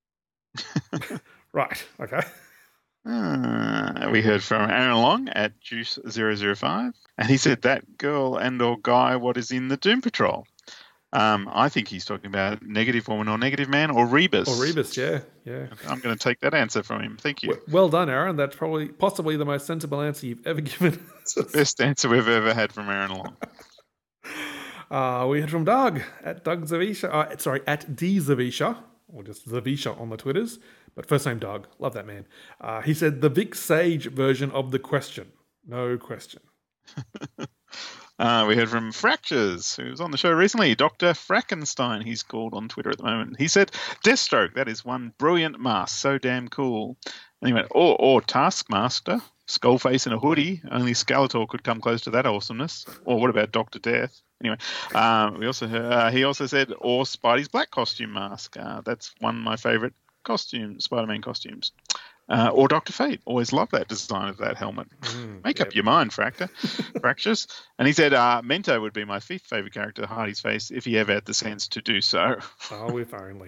Right. Okay. Uh, we heard from Aaron Long at Juice zero zero five, and he said that girl and or guy what is in the Doom Patrol. Um, I think he's talking about Negative Woman or Negative Man or Rebus. Or Rebus, yeah, yeah. I'm going to take that answer from him. Thank you. Well, well done, Aaron. That's probably possibly the most sensible answer you've ever given. It's the best answer we've ever had from Aaron Long. Uh, we heard from Doug at Doug Zavisha. Uh, sorry, at D Zavisha, or just Zavisha on the Twitters. But first name Doug. Love that man. Uh, he said the Vic Sage version of the question. No question. Uh, we heard from Fractures, who was on the show recently. Doctor Frackenstein, he's called on Twitter at the moment. He said, Deathstroke, that is one brilliant mask. So damn cool. And he went, or, or Taskmaster, Skullface in a hoodie. Only Skeletor could come close to that awesomeness. Or what about Doctor Death? Anyway, um, we also heard, uh, he also said, or Spidey's black costume mask. Uh, that's one of my favourite costume, Spider-Man costumes. Uh, or Doctor Fate. Always love that design of that helmet. Mm, Make yep. up your mind, Fractor. Fractures. And he said, uh, Mento would be my fifth favourite character, Hardy's face, if he ever had the sense to do so. Oh, if only.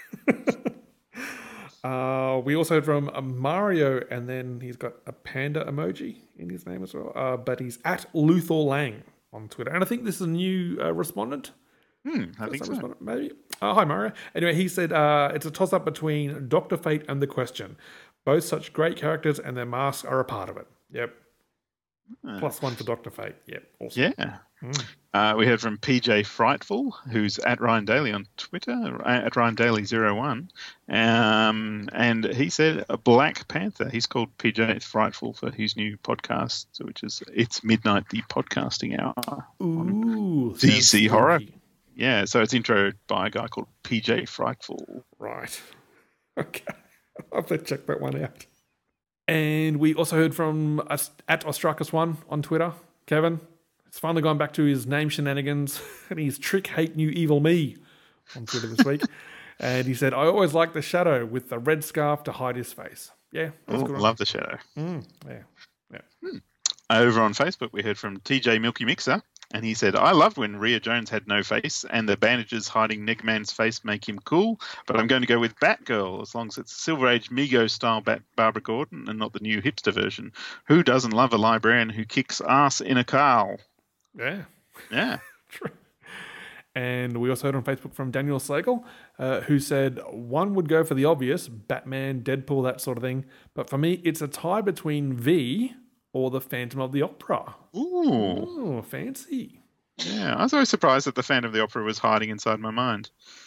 uh, we also heard from uh, Mario, and then he's got a panda emoji in his name as well. Uh, but he's at Luthor Lang on Twitter. And I think this is a new uh, respondent. Hmm, I think so. Maybe. Uh, hi, Mario. Anyway, he said uh, it's a toss-up between Doctor Fate and The Question. Both such great characters, and their masks are a part of it. Yep. Uh, Plus one for Doctor Fate. Yep. Awesome. Yeah. Mm. Uh, we heard from P J Frightful, who's at Ryan Daly on Twitter, at Ryan Daly zero one. Um, and he said a Black Panther. He's called P J Frightful for his new podcast, which is It's Midnight, the Podcasting Hour. Ooh. D C Horror. Yeah, so it's intro by a guy called P J Frightful. Right. Okay. I'll have to check that one out. And we also heard from us at Ostrakis one on Twitter. Kevin, he's finally gone back to his name shenanigans and his trick hate new evil me on Twitter this week. And he said, I always like the shadow with the red scarf to hide his face. Yeah. That's Ooh, good love the shadow. Mm, yeah. yeah. Hmm. Over on Facebook, we heard from T J Milky Mixer. And he said, I loved when Rhea Jones had no face and the bandages hiding Neckman's face make him cool, but I'm going to go with Batgirl as long as it's Silver Age Mego-style Bat- Barbara Gordon and not the new hipster version. Who doesn't love a librarian who kicks ass in a car? Yeah. Yeah. True. And we also heard on Facebook from Daniel Slagle, uh, who said, one would go for the obvious, Batman, Deadpool, that sort of thing, but for me, it's a tie between V... or the Phantom of the Opera. Ooh. Ooh, fancy. Yeah, I was always surprised that the Phantom of the Opera was hiding inside my mind.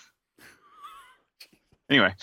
Anyway.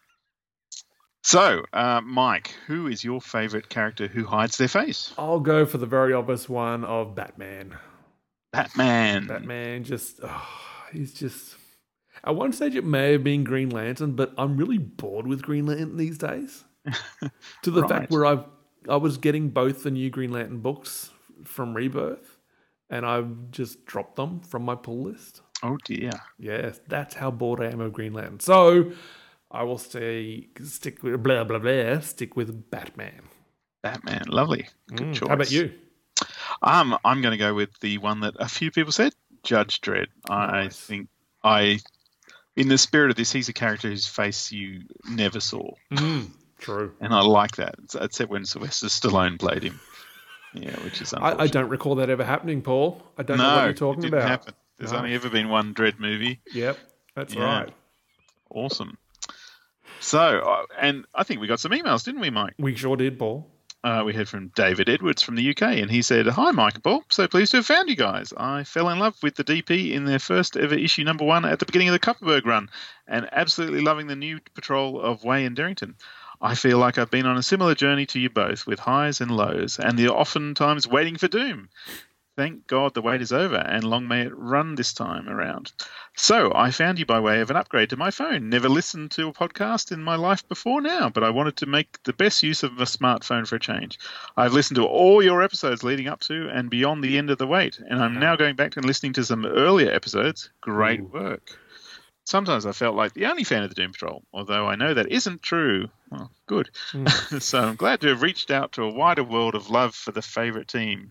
So, uh, Mike, who is your favourite character who hides their face? I'll go for the very obvious one of Batman. Batman. Batman just, oh, he's just... At one stage it may have been Green Lantern, but I'm really bored with Green Lantern these days. To the right. fact where I've I was getting both the new Green Lantern books from Rebirth, and I've just dropped them from my pull list. Oh, dear. Yes, that's how bored I am of Green Lantern. So I will stay, stick with blah, blah, blah, stick with Batman. Batman, lovely. Good mm, choice. How about you? Um, I'm going to go with the one that a few people said, Judge Dredd. Nice. I think I, in the spirit of this, he's a character whose face you never saw. Mm. True. And I like that. Except when Sylvester Stallone played him. Yeah, which is unfortunate. I, I don't recall that ever happening, Paul. I don't no, know what you're talking it didn't about. Happen. There's no. only ever been one Dredd movie. Yep, that's yeah. right. Awesome. So, uh, and I think we got some emails, didn't we, Mike? We sure did, Paul. Uh, we heard from David Edwards from the U K, and he said, Hi, Mike and Paul. So pleased to have found you guys. I fell in love with the D P in their first ever issue number one at the beginning of the Kupperberg run, and absolutely loving the new patrol of Way and Darrington. I feel like I've been on a similar journey to you both, with highs and lows, and the oftentimes waiting for doom. Thank God the wait is over, and long may it run this time around. So I found you by way of an upgrade to my phone. Never listened to a podcast in my life before now, but I wanted to make the best use of a smartphone for a change. I've listened to all your episodes leading up to and beyond the end of the wait, and I'm now going back and listening to some earlier episodes. Great Ooh. work. sometimes I felt like the only fan of the Doom Patrol, although I know that isn't true. Oh, good. Mm. So I'm glad to have reached out to a wider world of love for the favourite team.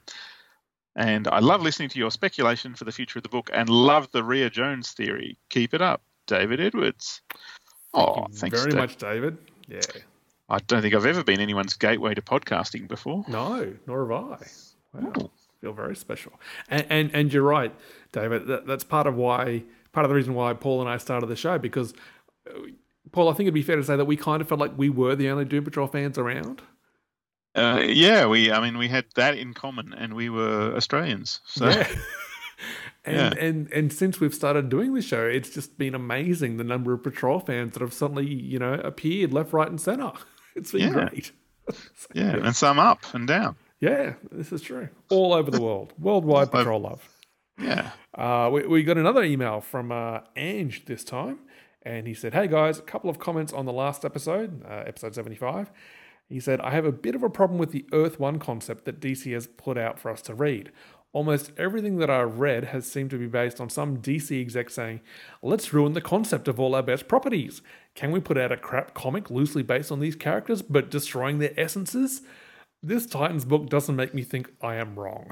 And I love listening to your speculation for the future of the book and love the Rhea Jones theory. Keep it up, David Edwards. Thank oh, you thanks very Dave. much, David. Yeah. I don't think I've ever been anyone's gateway to podcasting before. No, nor have I. Wow. Ooh. Feel very special. And, and and you're right, David. That, that's part of why, part of the reason why Paul and I started the show, because, Paul, I think it'd be fair to say that we kind of felt like we were the only Doom Patrol fans around. Uh, yeah, we. I mean, we had that in common, and we were Australians. So. Yeah. and, yeah. and and since we've started doing this show, it's just been amazing the number of Patrol fans that have suddenly, you know, appeared left, right, and centre. It's been yeah. great. so, yeah, yeah, and some up and down. Yeah, this is true. All over the world, worldwide Patrol love. Yeah. Uh, we we got another email from uh, Ange this time, and he said, "Hey guys, a couple of comments on the last episode, uh, episode seventy-five." He said, I have a bit of a problem with the Earth One concept that D C has put out for us to read. Almost everything that I've read has seemed to be based on some D C exec saying, let's ruin the concept of all our best properties. Can we put out a crap comic loosely based on these characters, but destroying their essences? This Titans book doesn't make me think I am wrong.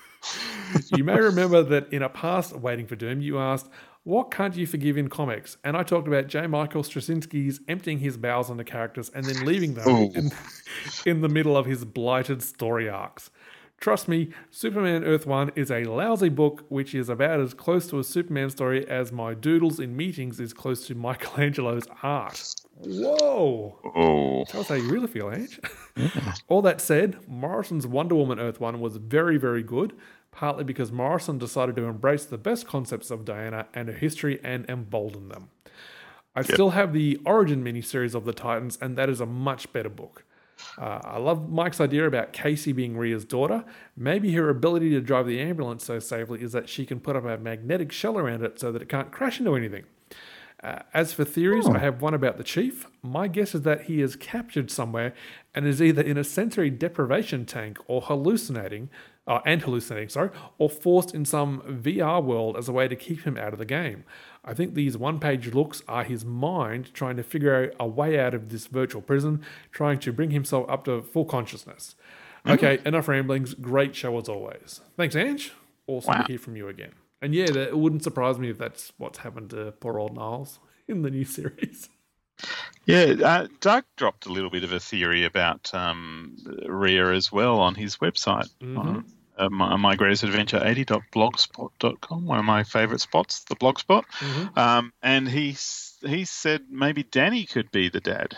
You may remember that in a past Waiting for Doom, you asked, what can't you forgive in comics? And I talked about J. Michael Straczynski's emptying his bowels on the characters and then leaving them in, in the middle of his blighted story arcs. Trust me, Superman Earth One is a lousy book which is about as close to a Superman story as my doodles in meetings is close to Michelangelo's art. Whoa! Oh. Tell us how you really feel, Ange. Yeah. All that said, Morrison's Wonder Woman Earth One was very, very good, partly because Morrison decided to embrace the best concepts of Diana and her history and embolden them. I yep. still have the Origin miniseries of the Titans, and that is a much better book. Uh, I love Mike's idea about Casey being Rhea's daughter. Maybe her ability to drive the ambulance so safely is that she can put up a magnetic shell around it so that it can't crash into anything. Uh, as for theories, oh. I have one about the Chief. My guess is that he is captured somewhere and is either in a sensory deprivation tank or hallucinating, uh, and hallucinating, sorry, or forced in some V R world as a way to keep him out of the game. I think these one-page looks are his mind trying to figure out a way out of this virtual prison, trying to bring himself up to full consciousness. Mm-hmm. Okay, enough ramblings. Great show as always. Thanks, Ange. Awesome wow. to hear from you again. And yeah, that, it wouldn't surprise me if that's what's happened to poor old Niles in the new series. Yeah, uh, Doug dropped a little bit of a theory about um, Rhea as well on his website, mm-hmm. on uh, my, my greatest adventure eighty dot blogspot dot com, one of my favourite spots, the blogspot. Mm-hmm. Um, and he he said maybe Danny could be the dad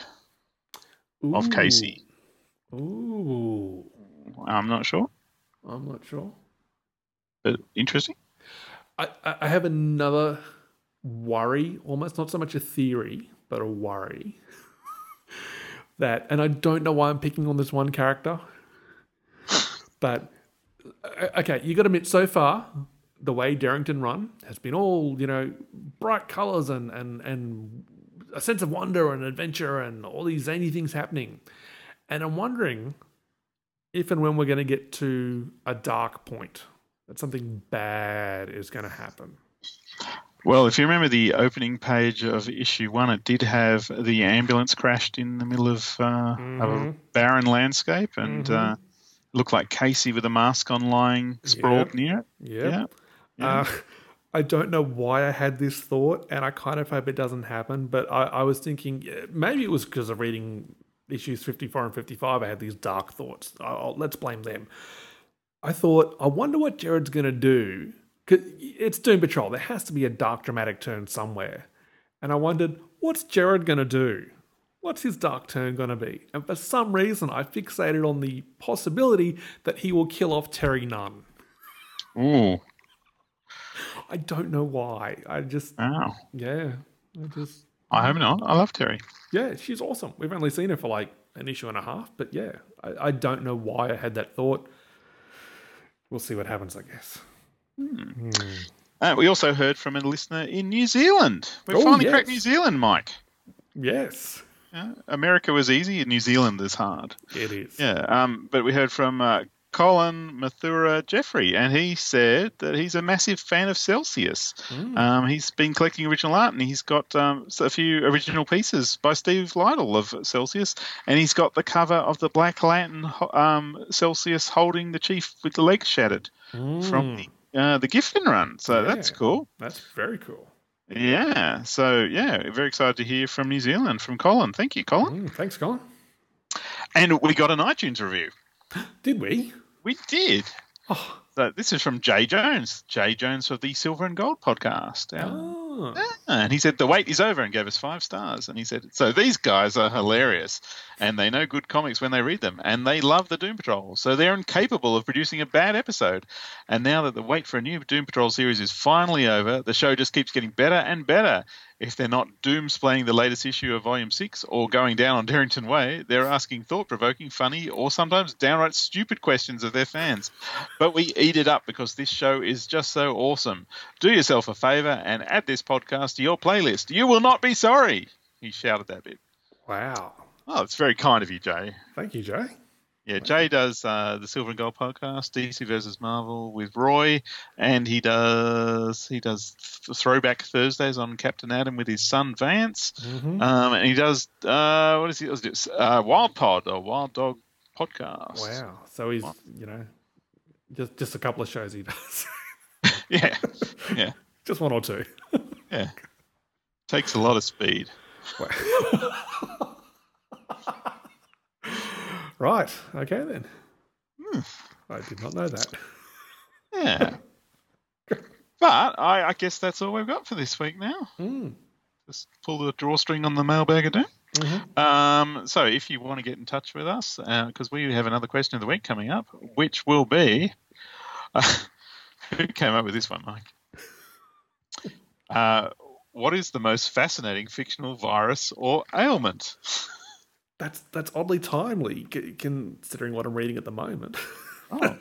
Ooh. of Casey. Ooh. I'm not sure. I'm not sure. But interesting. I, I have another worry, almost not so much a theory, but a worry that, and I don't know why I'm picking on this one character, but okay, you got to admit, so far the way Darrington run has been all, you know, bright colours and and and a sense of wonder and adventure and all these zany things happening, and I'm wondering if and when we're going to get to a dark point, that something bad is going to happen. Well, if you remember the opening page of issue one, it did have the ambulance crashed in the middle of, uh, mm-hmm. of a barren landscape and mm-hmm. uh, looked like Casey with a mask on lying sprawled yep. near it. Yep. Yeah. yeah. Uh, I don't know why I had this thought, and I kind of hope it doesn't happen, but I, I was thinking maybe it was because of reading issues fifty-four and fifty-five, I had these dark thoughts. I'll, let's blame them. I thought, I wonder what Jared's going to do. Cause it's Doom Patrol. There has to be a dark, dramatic turn somewhere. And I wondered, what's Jared going to do? What's his dark turn going to be? And for some reason, I fixated on the possibility that he will kill off Terry Nunn. Ooh. I don't know why. I just... Wow. Yeah. I just... I hope not. I love Terry. Yeah, she's awesome. We've only seen her for like an issue and a half. But yeah, I, I don't know why I had that thought. We'll see what happens, I guess. Hmm. Hmm. Uh, we also heard from a listener in New Zealand. We oh, finally yes. cracked New Zealand, Mike. Yes. Yeah, America was easy and New Zealand is hard. It is. Yeah, um, but we heard from uh, Colin Mathura Jeffrey, and he said that he's a massive fan of Celsius. Mm. Um, he's been collecting original art, and he's got um, a few original pieces by Steve Lytle of Celsius, and he's got the cover of the Black Lantern um, Celsius holding the chief with the legs shattered mm. from the, uh, the Giffen run. So yeah, that's cool. That's very cool. Yeah. So, yeah, very excited to hear from New Zealand, from Colin. Thank you, Colin. Mm, thanks, Colin. And we got an iTunes review. Did we? We did. Oh. So this is from Jay Jones. Jay Jones of the Silver and Gold podcast. Oh. Yeah. And he said, the wait is over, and gave us five stars. And he said, so these guys are hilarious, and they know good comics when they read them, and they love the Doom Patrol. So they're incapable of producing a bad episode. And now that the wait for a new Doom Patrol series is finally over, the show just keeps getting better and better. If they're not doom-splaying the latest issue of Volume six or going down on Darrington Way, they're asking thought-provoking, funny, or sometimes downright stupid questions of their fans. But we eat it up because this show is just so awesome. Do yourself a favour and add this podcast to your playlist. You will not be sorry. He shouted that bit. Wow. Oh, it's very kind of you, Jay. Thank you, Jay. Yeah, Jay does uh, the Silver and Gold podcast, D C versus Marvel with Roy, and he does he does Throwback Thursdays on Captain Atom with his son Vance, mm-hmm. um, and he does uh, what is he does? Uh, Wild Pod, a Wild Dog podcast. Wow! So he's you know just just a couple of shows he does. yeah, yeah, just one or two. yeah, takes a lot of speed. Right. Okay, then. Hmm. I did not know that. Yeah. But I, I guess that's all we've got for this week now. Mm. Just pull the drawstring on the mailbag again. Mm-hmm. Um, so if you want to get in touch with us, because uh, we have another question of the week coming up, which will be... Uh, who came up with this one, Mike? Uh, what is the most fascinating fictional virus or ailment? That's that's oddly timely, considering what I'm reading at the moment. Oh.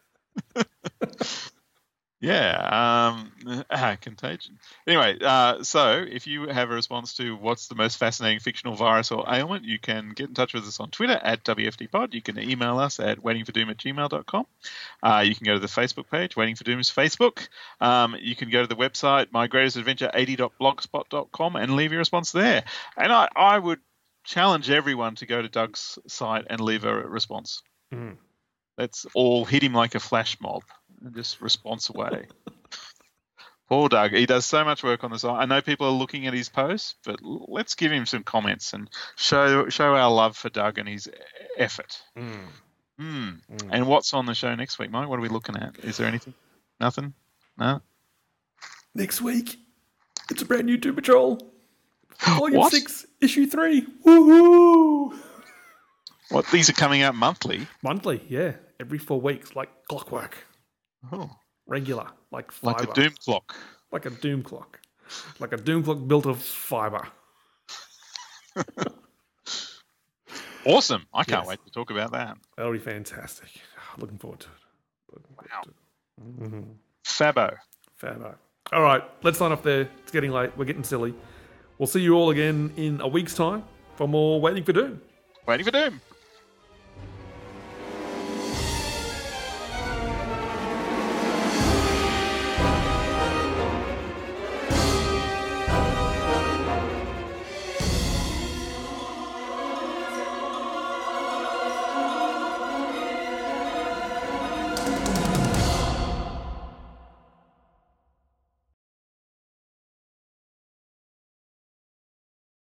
yeah, um, ah, Contagion. Anyway, uh, so if you have a response to what's the most fascinating fictional virus or ailment, you can get in touch with us on Twitter at W F D pod. You can email us at waitingfordoom at gmail dot com. Uh, you can go to the Facebook page, Waiting for Doom's Facebook. Um, you can go to the website, my greatest adventure eighty dot blogspot dot com, and leave your response there. And I, I would challenge everyone to go to Doug's site and leave a response. Mm. Let's all hit him like a flash mob and just response away. Poor Doug. He does so much work on the site. I know people are looking at his posts, but let's give him some comments and show show our love for Doug and his effort. Mm. Mm. Mm. And what's on the show next week, Mike? What are we looking at? Is there anything? Nothing? No? Next week, it's a brand new Doom Patrol. Volume what? six, issue three. Woohoo! What? These are coming out monthly? Monthly, yeah. Every four weeks, like clockwork. Oh. Regular, like fiber. Like a doom clock. Like a doom clock. Like a doom clock built of fiber. Awesome. I can't yes. wait to talk about that. That'll be fantastic. Looking forward to it. Looking wow. To it. Mm-hmm. Fabo. Fabo. All right, let's sign off there. It's getting late. We're getting silly. We'll see you all again in a week's time for more Waiting for Doom. Waiting for Doom.